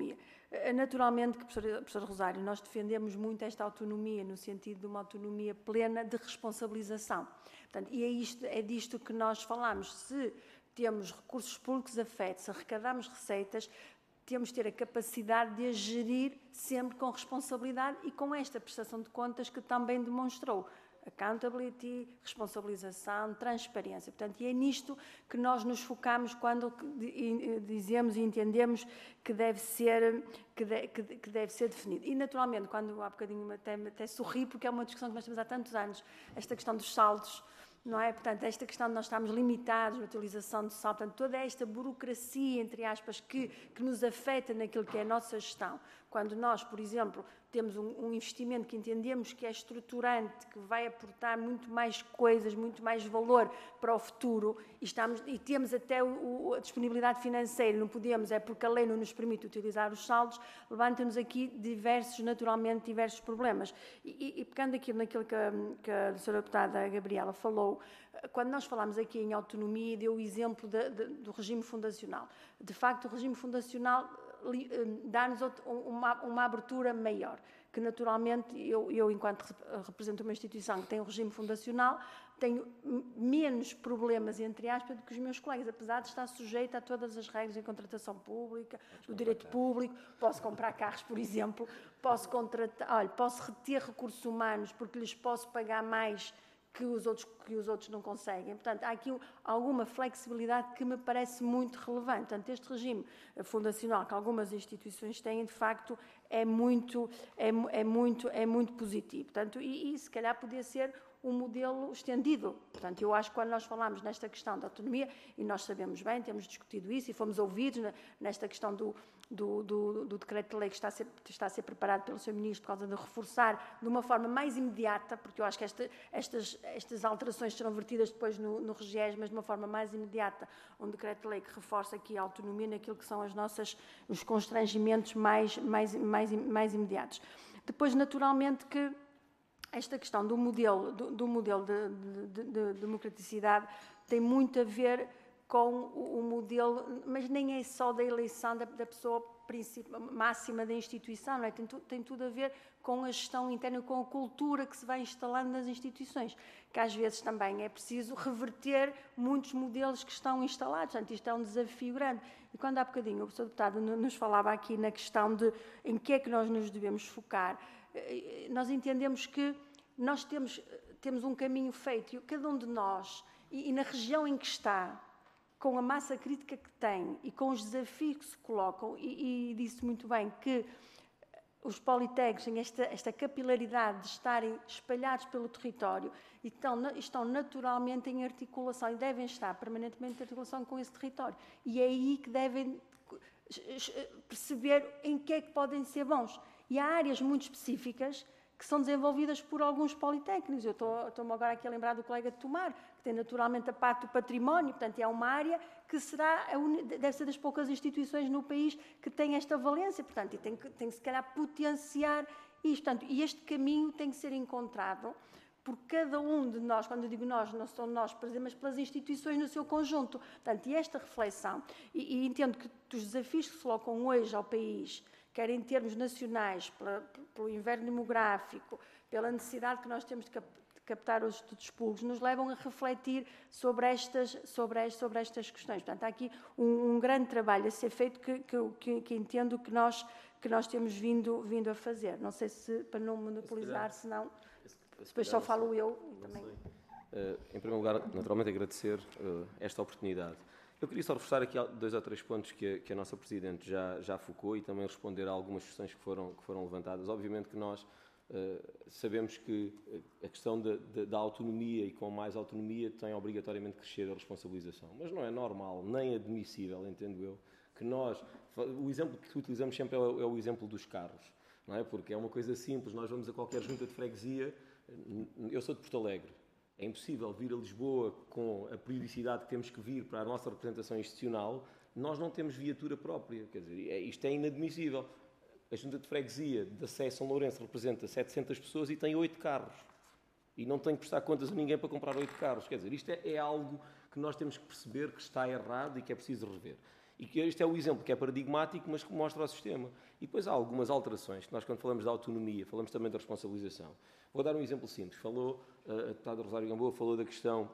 Naturalmente que, professor Rosário, nós defendemos muito esta autonomia, no sentido de uma autonomia plena de responsabilização. Portanto, e é disto que nós falamos. Se temos recursos públicos afetos, se arrecadamos receitas, temos de ter a capacidade de as gerir sempre com responsabilidade e com esta prestação de contas que também demonstrou accountability, responsabilização, transparência. Portanto, e é nisto que nós nos focamos quando dizemos e entendemos que deve ser definido. E, naturalmente, quando há bocadinho até sorri, porque é uma discussão que nós temos há tantos anos, esta questão dos saldos, não é? Portanto, esta questão de nós estarmos limitados na utilização do saldo, portanto, toda esta burocracia, entre aspas, que nos afeta naquilo que é a nossa gestão. Quando nós, por exemplo, temos um investimento que entendemos que é estruturante, que vai aportar muito mais coisas, muito mais valor para o futuro, e temos até a disponibilidade financeira, não podemos, é porque a lei não nos permite utilizar os saldos, levanta-nos aqui naturalmente, diversos problemas. E pegando aqui naquilo que a senhora deputada Gabriela falou, quando nós falamos aqui em autonomia, deu o exemplo do regime fundacional. De facto, o regime fundacional dá-nos uma abertura maior, que naturalmente eu enquanto represento uma instituição que tem um regime fundacional, tenho menos problemas, entre aspas, do que os meus colegas, apesar de estar sujeita a todas as regras de contratação pública, do direito público, posso comprar carros, por exemplo, posso reter recursos humanos porque lhes posso pagar mais que os outros não conseguem. Portanto, há aqui alguma flexibilidade que me parece muito relevante. Portanto, este regime fundacional que algumas instituições têm, de facto, é muito positivo. Portanto, e se calhar podia ser um modelo estendido. Portanto, eu acho que quando nós falamos nesta questão da autonomia, e nós sabemos bem, temos discutido isso e fomos ouvidos nesta questão do decreto de lei que está a ser preparado pelo Sr. Ministro por causa de reforçar de uma forma mais imediata, porque eu acho que estas alterações serão vertidas depois no RGES, mas de uma forma mais imediata, um decreto de lei que reforça aqui a autonomia naquilo que são os constrangimentos mais imediatos. Depois, naturalmente, que esta questão do modelo de democraticidade tem muito a ver com o modelo, mas nem é só da eleição da pessoa máxima da instituição, não é? Tem tudo a ver com a gestão interna, com a cultura que se vai instalando nas instituições, que às vezes também é preciso reverter muitos modelos que estão instalados. Portanto, isto é um desafio grande. E quando há bocadinho o professor deputado nos falava aqui na questão de em que é que nós nos devemos focar, nós entendemos que nós temos um caminho feito e cada um de nós, e na região em que está, com a massa crítica que tem e com os desafios que se colocam, e disse muito bem que os politécnicos têm esta capilaridade de estarem espalhados pelo território e estão naturalmente em articulação e devem estar permanentemente em articulação com esse território. E é aí que devem perceber em que é que podem ser bons. E há áreas muito específicas que são desenvolvidas por alguns politécnicos. Eu estou-me agora aqui a lembrar do colega de Tomar, que tem naturalmente a parte do património, portanto é uma área que deve ser das poucas instituições no país que tem esta valência, portanto, e tem que se calhar potenciar isto. Portanto, e este caminho tem que ser encontrado por cada um de nós, quando eu digo nós, não são nós, mas pelas instituições no seu conjunto. Portanto, e esta reflexão, e entendo que os desafios que se colocam hoje ao país, quer em termos nacionais, pelo inverno demográfico, pela necessidade que nós temos de captar os estudos públicos, nos levam a refletir sobre estas questões. Portanto, há aqui um grande trabalho a ser feito que entendo que nós temos vindo a fazer. Não sei se, para não monopolizar, senão depois só falo eu. Também. Em primeiro lugar, naturalmente, agradecer esta oportunidade. Eu queria só reforçar aqui 2 ou 3 pontos que a nossa Presidente já focou e também responder a algumas questões que foram levantadas. Obviamente que nós sabemos que a questão da autonomia e com mais autonomia tem obrigatoriamente que crescer a responsabilização. Mas não é normal, nem admissível, entendo eu, que o exemplo que utilizamos sempre é o exemplo dos carros, não é? Porque é uma coisa simples, nós vamos a qualquer junta de freguesia, eu sou de Porto Alegre, é impossível vir a Lisboa com a periodicidade que temos que vir para a nossa representação institucional, nós não temos viatura própria, quer dizer, isto é inadmissível. A Junta de Freguesia da Sé São Lourenço representa 700 pessoas e tem 8 carros. E não tem que prestar contas a ninguém para comprar 8 carros. Quer dizer, isto é algo que nós temos que perceber que está errado e que é preciso rever. E que este é o exemplo que é paradigmático, mas que mostra o sistema. E depois há algumas alterações, que nós quando falamos da autonomia, falamos também da responsabilização. Vou dar um exemplo simples. A deputada Rosário Gamboa falou da questão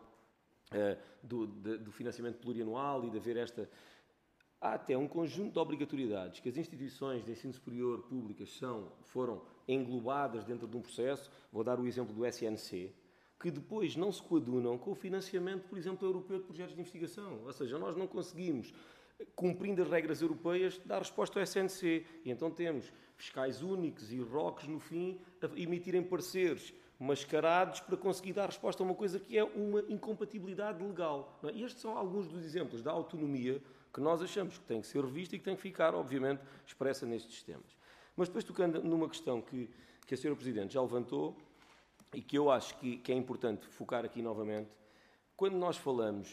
do financiamento plurianual e de haver esta... Há até um conjunto de obrigatoriedades que as instituições de ensino superior públicas foram englobadas dentro de um processo. Vou dar o exemplo do SNC, que depois não se coadunam com o financiamento, por exemplo, europeu de projetos de investigação. Ou seja, nós não conseguimos, cumprindo as regras europeias, dar resposta ao SNC. E então temos fiscais únicos e ROCs, no fim, a emitirem pareceres mascarados para conseguir dar resposta a uma coisa que é uma incompatibilidade legal. Não é? E estes são alguns dos exemplos da autonomia que nós achamos que tem que ser revista e que tem que ficar, obviamente, expressa nestes sistemas. Mas depois, tocando numa questão que a Sra. Presidente já levantou e que eu acho que é importante focar aqui novamente, quando nós falamos,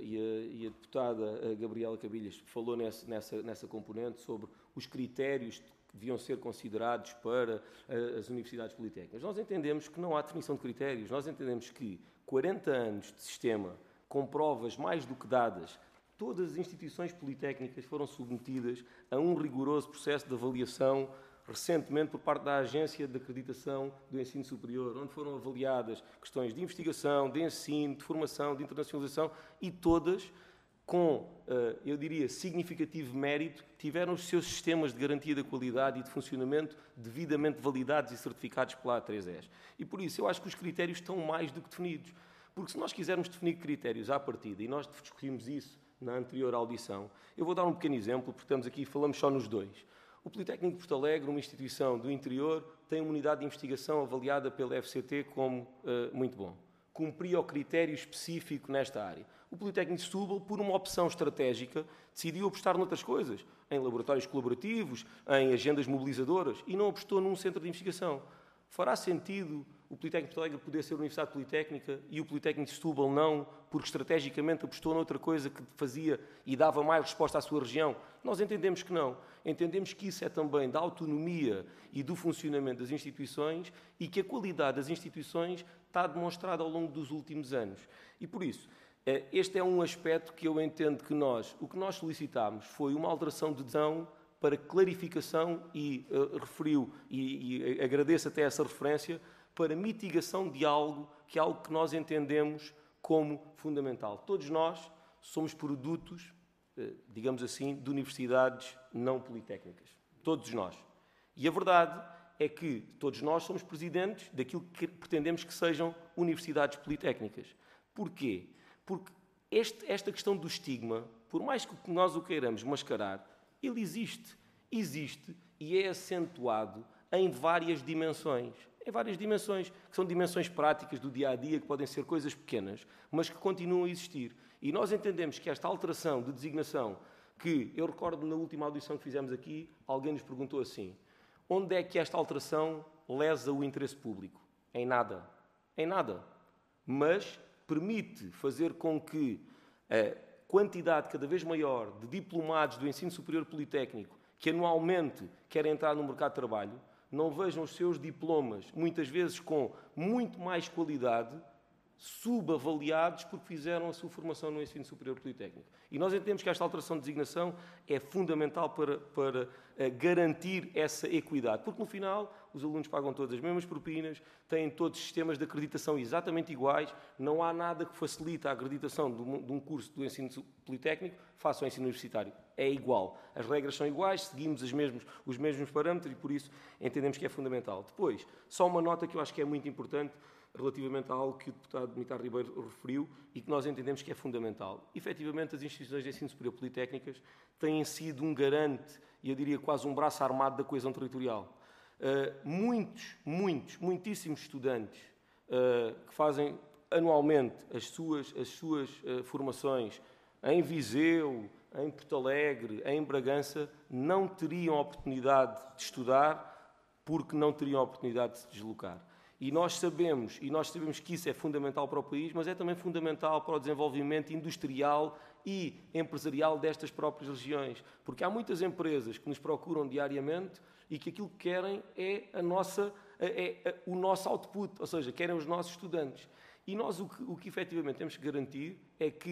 e a deputada Gabriela Cabilhas falou nessa componente sobre os critérios que deviam ser considerados para as universidades politécnicas, nós entendemos que não há definição de critérios, nós entendemos que 40 anos de sistema com provas mais do que dadas, todas as instituições politécnicas foram submetidas a um rigoroso processo de avaliação recentemente por parte da Agência de Acreditação do Ensino Superior, onde foram avaliadas questões de investigação, de ensino, de formação, de internacionalização e todas, com, eu diria, significativo mérito, tiveram os seus sistemas de garantia da qualidade e de funcionamento devidamente validados e certificados pela A3ES. E por isso eu acho que os critérios estão mais do que definidos. Porque se nós quisermos definir critérios à partida, e nós discutimos isso na anterior audição, eu vou dar um pequeno exemplo, porque estamos aqui e falamos só nos dois. O Politécnico de Porto Alegre, uma instituição do interior, tem uma unidade de investigação avaliada pela FCT como muito bom. Cumpria o critério específico nesta área. O Politécnico de Setúbal, por uma opção estratégica, decidiu apostar noutras coisas, em laboratórios colaborativos, em agendas mobilizadoras, e não apostou num centro de investigação. Fará sentido o Politécnico de Porto Alegre poder ser Universidade Politécnica e o Politécnico de Setúbal não, porque estrategicamente apostou noutra coisa que fazia e dava mais resposta à sua região? Nós entendemos que não. Entendemos que isso é também da autonomia e do funcionamento das instituições e que a qualidade das instituições está demonstrada ao longo dos últimos anos. E por isso, este é um aspecto que eu entendo que o que nós solicitámos foi uma alteração de decisão para clarificação e referiu, e agradeço até essa referência, para mitigação de algo que é algo que nós entendemos como fundamental. Todos nós somos produtos, digamos assim, de universidades não politécnicas. Todos nós. E a verdade é que todos nós somos presidentes daquilo que pretendemos que sejam universidades politécnicas. Porquê? Porque esta questão do estigma, por mais que nós o queiramos mascarar, ele existe e é acentuado em várias dimensões. Em várias dimensões, que são dimensões práticas do dia-a-dia, que podem ser coisas pequenas, mas que continuam a existir. E nós entendemos que esta alteração de designação, que eu recordo na última audição que fizemos aqui, alguém nos perguntou assim, onde é que esta alteração lesa o interesse público? Em nada. Em nada. Mas permite fazer com que a quantidade cada vez maior de diplomados do ensino superior politécnico que anualmente querem entrar no mercado de trabalho não vejam os seus diplomas, muitas vezes com muito mais qualidade, subavaliados porque fizeram a sua formação no ensino superior politécnico. E nós entendemos que esta alteração de designação é fundamental para garantir essa equidade, porque no final os alunos pagam todas as mesmas propinas, têm todos sistemas de acreditação exatamente iguais, não há nada que facilite a acreditação de um curso do ensino politécnico face ao ensino universitário. É igual. As regras são iguais, seguimos os mesmos parâmetros e por isso entendemos que é fundamental. Depois, só uma nota que eu acho que é muito importante relativamente a algo que o deputado Dimitar Ribeiro referiu e que nós entendemos que é fundamental. Efetivamente, as instituições de ensino superior politécnicas têm sido um garante, e eu diria quase um braço armado da coesão territorial. Muitíssimos estudantes que fazem anualmente as suas formações em Viseu, em Porto Alegre, em Bragança, não teriam oportunidade de estudar porque não teriam oportunidade de se deslocar. E nós sabemos que isso é fundamental para o país, mas é também fundamental para o desenvolvimento industrial e empresarial destas próprias regiões. Porque há muitas empresas que nos procuram diariamente e que aquilo que querem é o nosso output, ou seja, querem os nossos estudantes. E nós o que efetivamente temos que garantir é que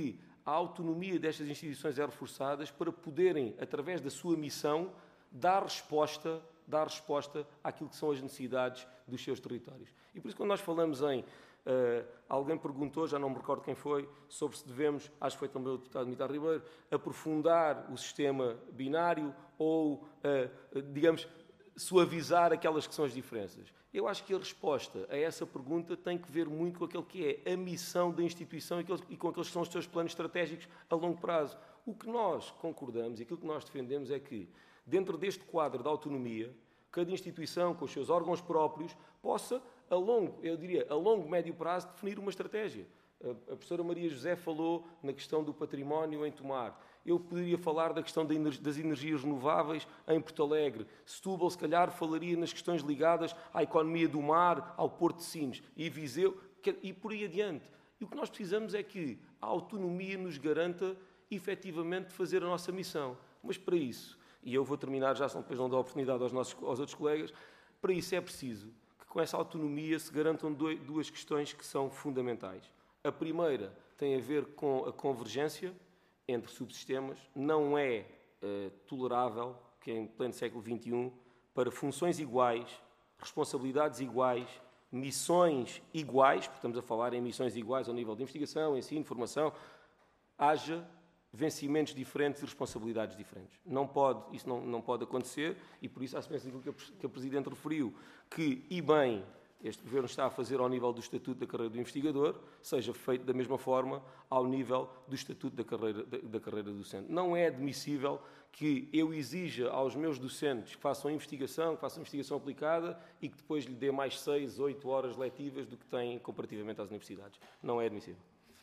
a autonomia destas instituições é reforçada para poderem, através da sua missão, dar resposta àquilo que são as necessidades dos seus territórios. E por isso, quando nós falamos em... alguém perguntou, já não me recordo quem foi, sobre se devemos, acho que foi também o deputado Mitar Ribeiro, aprofundar o sistema binário ou, digamos, suavizar aquelas que são as diferenças. Eu acho que a resposta a essa pergunta tem que ver muito com aquilo que é a missão da instituição e com aqueles que são os seus planos estratégicos a longo prazo. O que nós concordamos e aquilo que nós defendemos é que, dentro deste quadro de autonomia, cada instituição, com os seus órgãos próprios, possa, a longo, médio prazo, definir uma estratégia. A professora Maria José falou na questão do património em Tomar. Eu poderia falar da questão das energias renováveis em Porto Alegre. Setúbal, se calhar, falaria nas questões ligadas à economia do mar, ao Porto de Sines e Viseu, e por aí adiante. E o que nós precisamos é que a autonomia nos garanta, efetivamente, fazer a nossa missão. Mas para isso, e eu vou terminar já, senão depois não dou a oportunidade aos outros colegas, para isso é preciso que com essa autonomia se garantam duas questões que são fundamentais. A primeira tem a ver com a convergência entre subsistemas. Não é tolerável que em pleno século XXI, para funções iguais, responsabilidades iguais, missões iguais, porque estamos a falar em missões iguais ao nível de investigação, ensino, formação, haja vencimentos diferentes e responsabilidades diferentes. Isso não pode acontecer e, por isso, à semelhança daquilo que a Presidente referiu, que, e bem, este Governo está a fazer ao nível do Estatuto da Carreira do Investigador, seja feito da mesma forma ao nível do Estatuto da Carreira Docente. Não é admissível que eu exija aos meus docentes que façam investigação aplicada e que depois lhe dê mais 6, 8 horas letivas do que têm comparativamente às universidades. Não é admissível.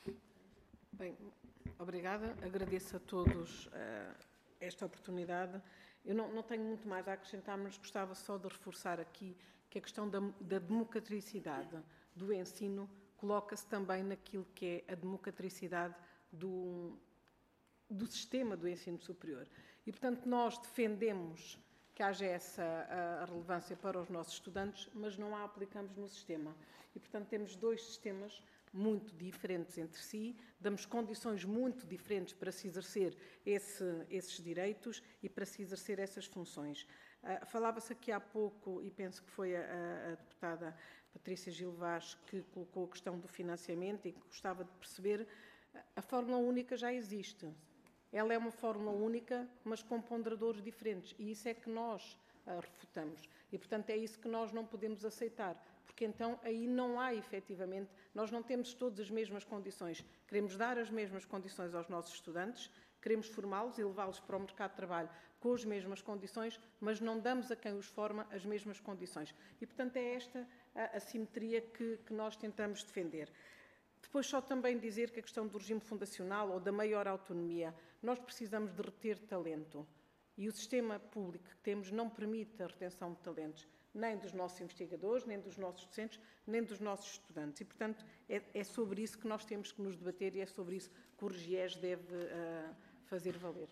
Bem, obrigada. Agradeço a todos esta oportunidade. Eu não tenho muito mais a acrescentar, mas gostava só de reforçar aqui que a questão da democraticidade do ensino coloca-se também naquilo que é a democraticidade do sistema do ensino superior. E, portanto, nós defendemos que haja essa a relevância para os nossos estudantes, mas não a aplicamos no sistema. E, portanto, temos dois sistemas muito diferentes entre si, damos condições muito diferentes para se exercer esses direitos e para se exercer essas funções. Falava-se aqui há pouco, e penso que foi a deputada Patrícia Gil Vaz que colocou a questão do financiamento e que gostava de perceber, a fórmula única já existe. Ela é uma fórmula única, mas com ponderadores diferentes, e isso é que nós refutamos. E, portanto, é isso que nós não podemos aceitar, porque então aí não há, efetivamente, nós não temos todas as mesmas condições. Queremos dar as mesmas condições aos nossos estudantes, queremos formá-los e levá-los para o mercado de trabalho com as mesmas condições, mas não damos a quem os forma as mesmas condições. E, portanto, é esta a simetria que nós tentamos defender. Depois, só também dizer que a questão do regime fundacional ou da maior autonomia, nós precisamos de reter talento. E o sistema público que temos não permite a retenção de talentos, nem dos nossos investigadores, nem dos nossos docentes, nem dos nossos estudantes. E, portanto, é sobre isso que nós temos que nos debater e é sobre isso que o RGES deve fazer valer.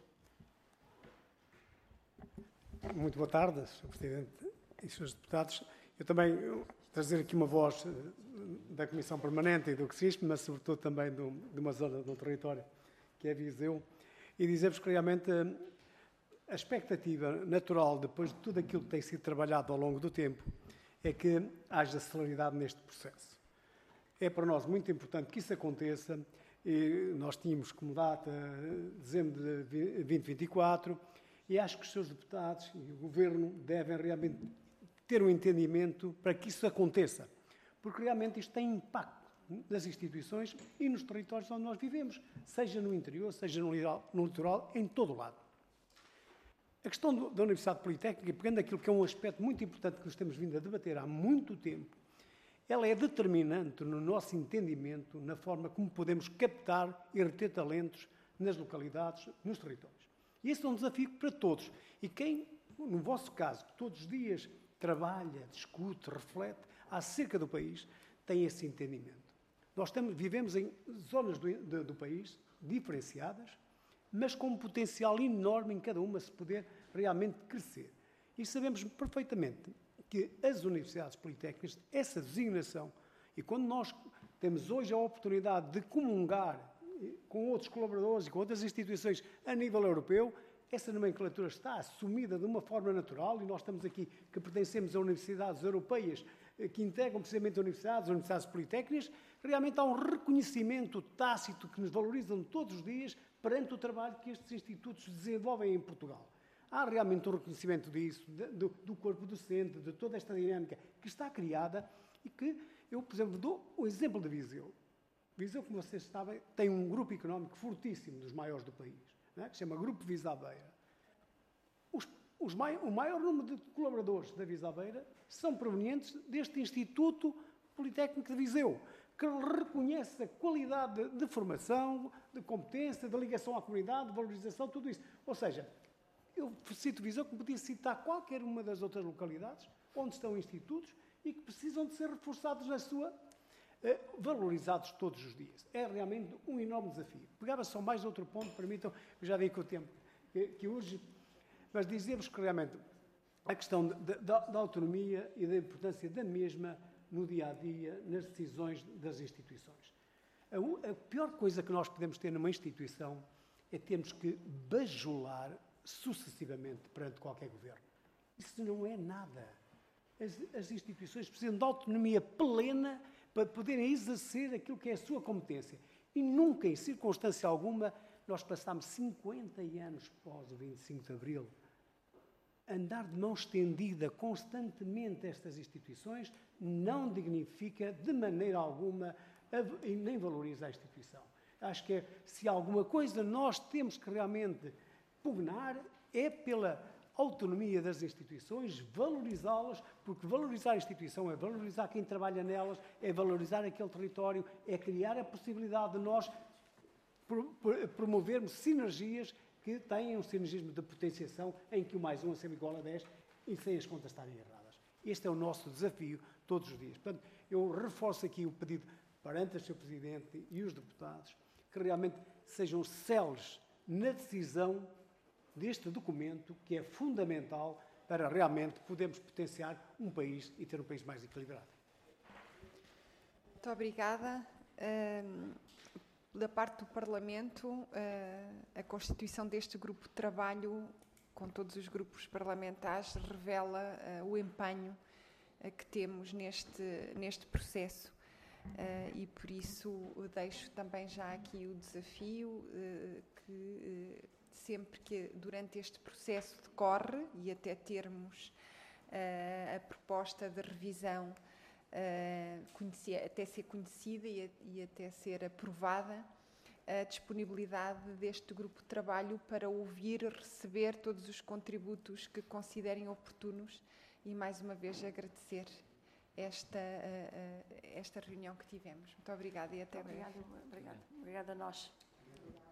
Muito boa tarde, Sr. Presidente e Srs. Deputados. Eu também trazer aqui uma voz da Comissão Permanente e do CSISP, mas sobretudo também de uma zona do território, que é Viseu, e dizer-vos que realmente a expectativa natural, depois de tudo aquilo que tem sido trabalhado ao longo do tempo, é que haja celeridade neste processo. É para nós muito importante que isso aconteça, e nós tínhamos como data dezembro de 2024, e acho que os seus deputados e o Governo devem realmente ter um entendimento para que isso aconteça, porque realmente isto tem impacto nas instituições e nos territórios onde nós vivemos, seja no interior, seja no litoral, em todo o lado. A questão da Universidade Politécnica, pegando aquilo que é um aspecto muito importante que nós temos vindo a debater há muito tempo, ela é determinante no nosso entendimento, na forma como podemos captar e reter talentos nas localidades, nos territórios. E esse é um desafio para todos. E quem, no vosso caso, todos os dias trabalha, discute, reflete acerca do país, tem esse entendimento. Nós vivemos em zonas do país diferenciadas, mas com um potencial enorme em cada uma se poder realmente crescer. E sabemos perfeitamente que as universidades politécnicas, essa designação, e quando nós temos hoje a oportunidade de comungar com outros colaboradores e com outras instituições a nível europeu, essa nomenclatura está assumida de uma forma natural e nós estamos aqui que pertencemos a universidades europeias que integram precisamente universidades politécnicas, realmente há um reconhecimento tácito que nos valorizam todos os dias perante o trabalho que estes institutos desenvolvem em Portugal. Há realmente um reconhecimento disso, do corpo docente, de toda esta dinâmica que está criada e que eu, por exemplo, dou o exemplo de Viseu. Viseu, como vocês sabem, tem um grupo económico fortíssimo, dos maiores do país, não é? Que se chama Grupo Visabeira. O maior número de colaboradores da Visabeira são provenientes deste Instituto Politécnico de Viseu, que reconhece a qualidade de formação, de competência, de ligação à comunidade, de valorização, tudo isso. Ou seja, eu cito Viseu como podia citar qualquer uma das outras localidades onde estão institutos e que precisam de ser reforçados na sua... valorizados todos os dias. É realmente um enorme desafio. Pegava só mais outro ponto, permitam, eu já digo que o tempo que urge, mas dizemos que realmente a questão da autonomia e da importância da mesma no dia-a-dia, nas decisões das instituições. A pior coisa que nós podemos ter numa instituição é termos que bajular sucessivamente perante qualquer governo. Isso não é nada. As instituições precisam de autonomia plena para poderem exercer aquilo que é a sua competência. E nunca, em circunstância alguma, nós passámos 50 anos pós o 25 de Abril, andar de mão estendida constantemente a estas instituições não dignifica de maneira alguma e nem valoriza a instituição. Acho que se alguma coisa nós temos que realmente pugnar é pela autonomia das instituições, valorizá-las, porque valorizar a instituição é valorizar quem trabalha nelas, é valorizar aquele território, é criar a possibilidade de nós promovermos sinergias que tenham um sinergismo de potenciação em que o mais 1 é sempre igual a 10 e sem as contas estarem erradas. Este é o nosso desafio todos os dias. Portanto, eu reforço aqui o pedido perante o Sr. Presidente e os deputados que realmente sejam céleres na decisão deste documento que é fundamental para realmente podermos potenciar um país e ter um país mais equilibrado. Muito obrigada. Da parte do Parlamento, a constituição deste grupo de trabalho, com todos os grupos parlamentares, revela o empenho que temos neste processo e, por isso, deixo também já aqui o desafio que sempre que durante este processo decorre e até termos a proposta de revisão até ser conhecida e até ser aprovada, a disponibilidade deste grupo de trabalho para ouvir e receber todos os contributos que considerem oportunos e, mais uma vez, agradecer esta reunião que tivemos. Muito obrigada e até breve. Obrigada a nós.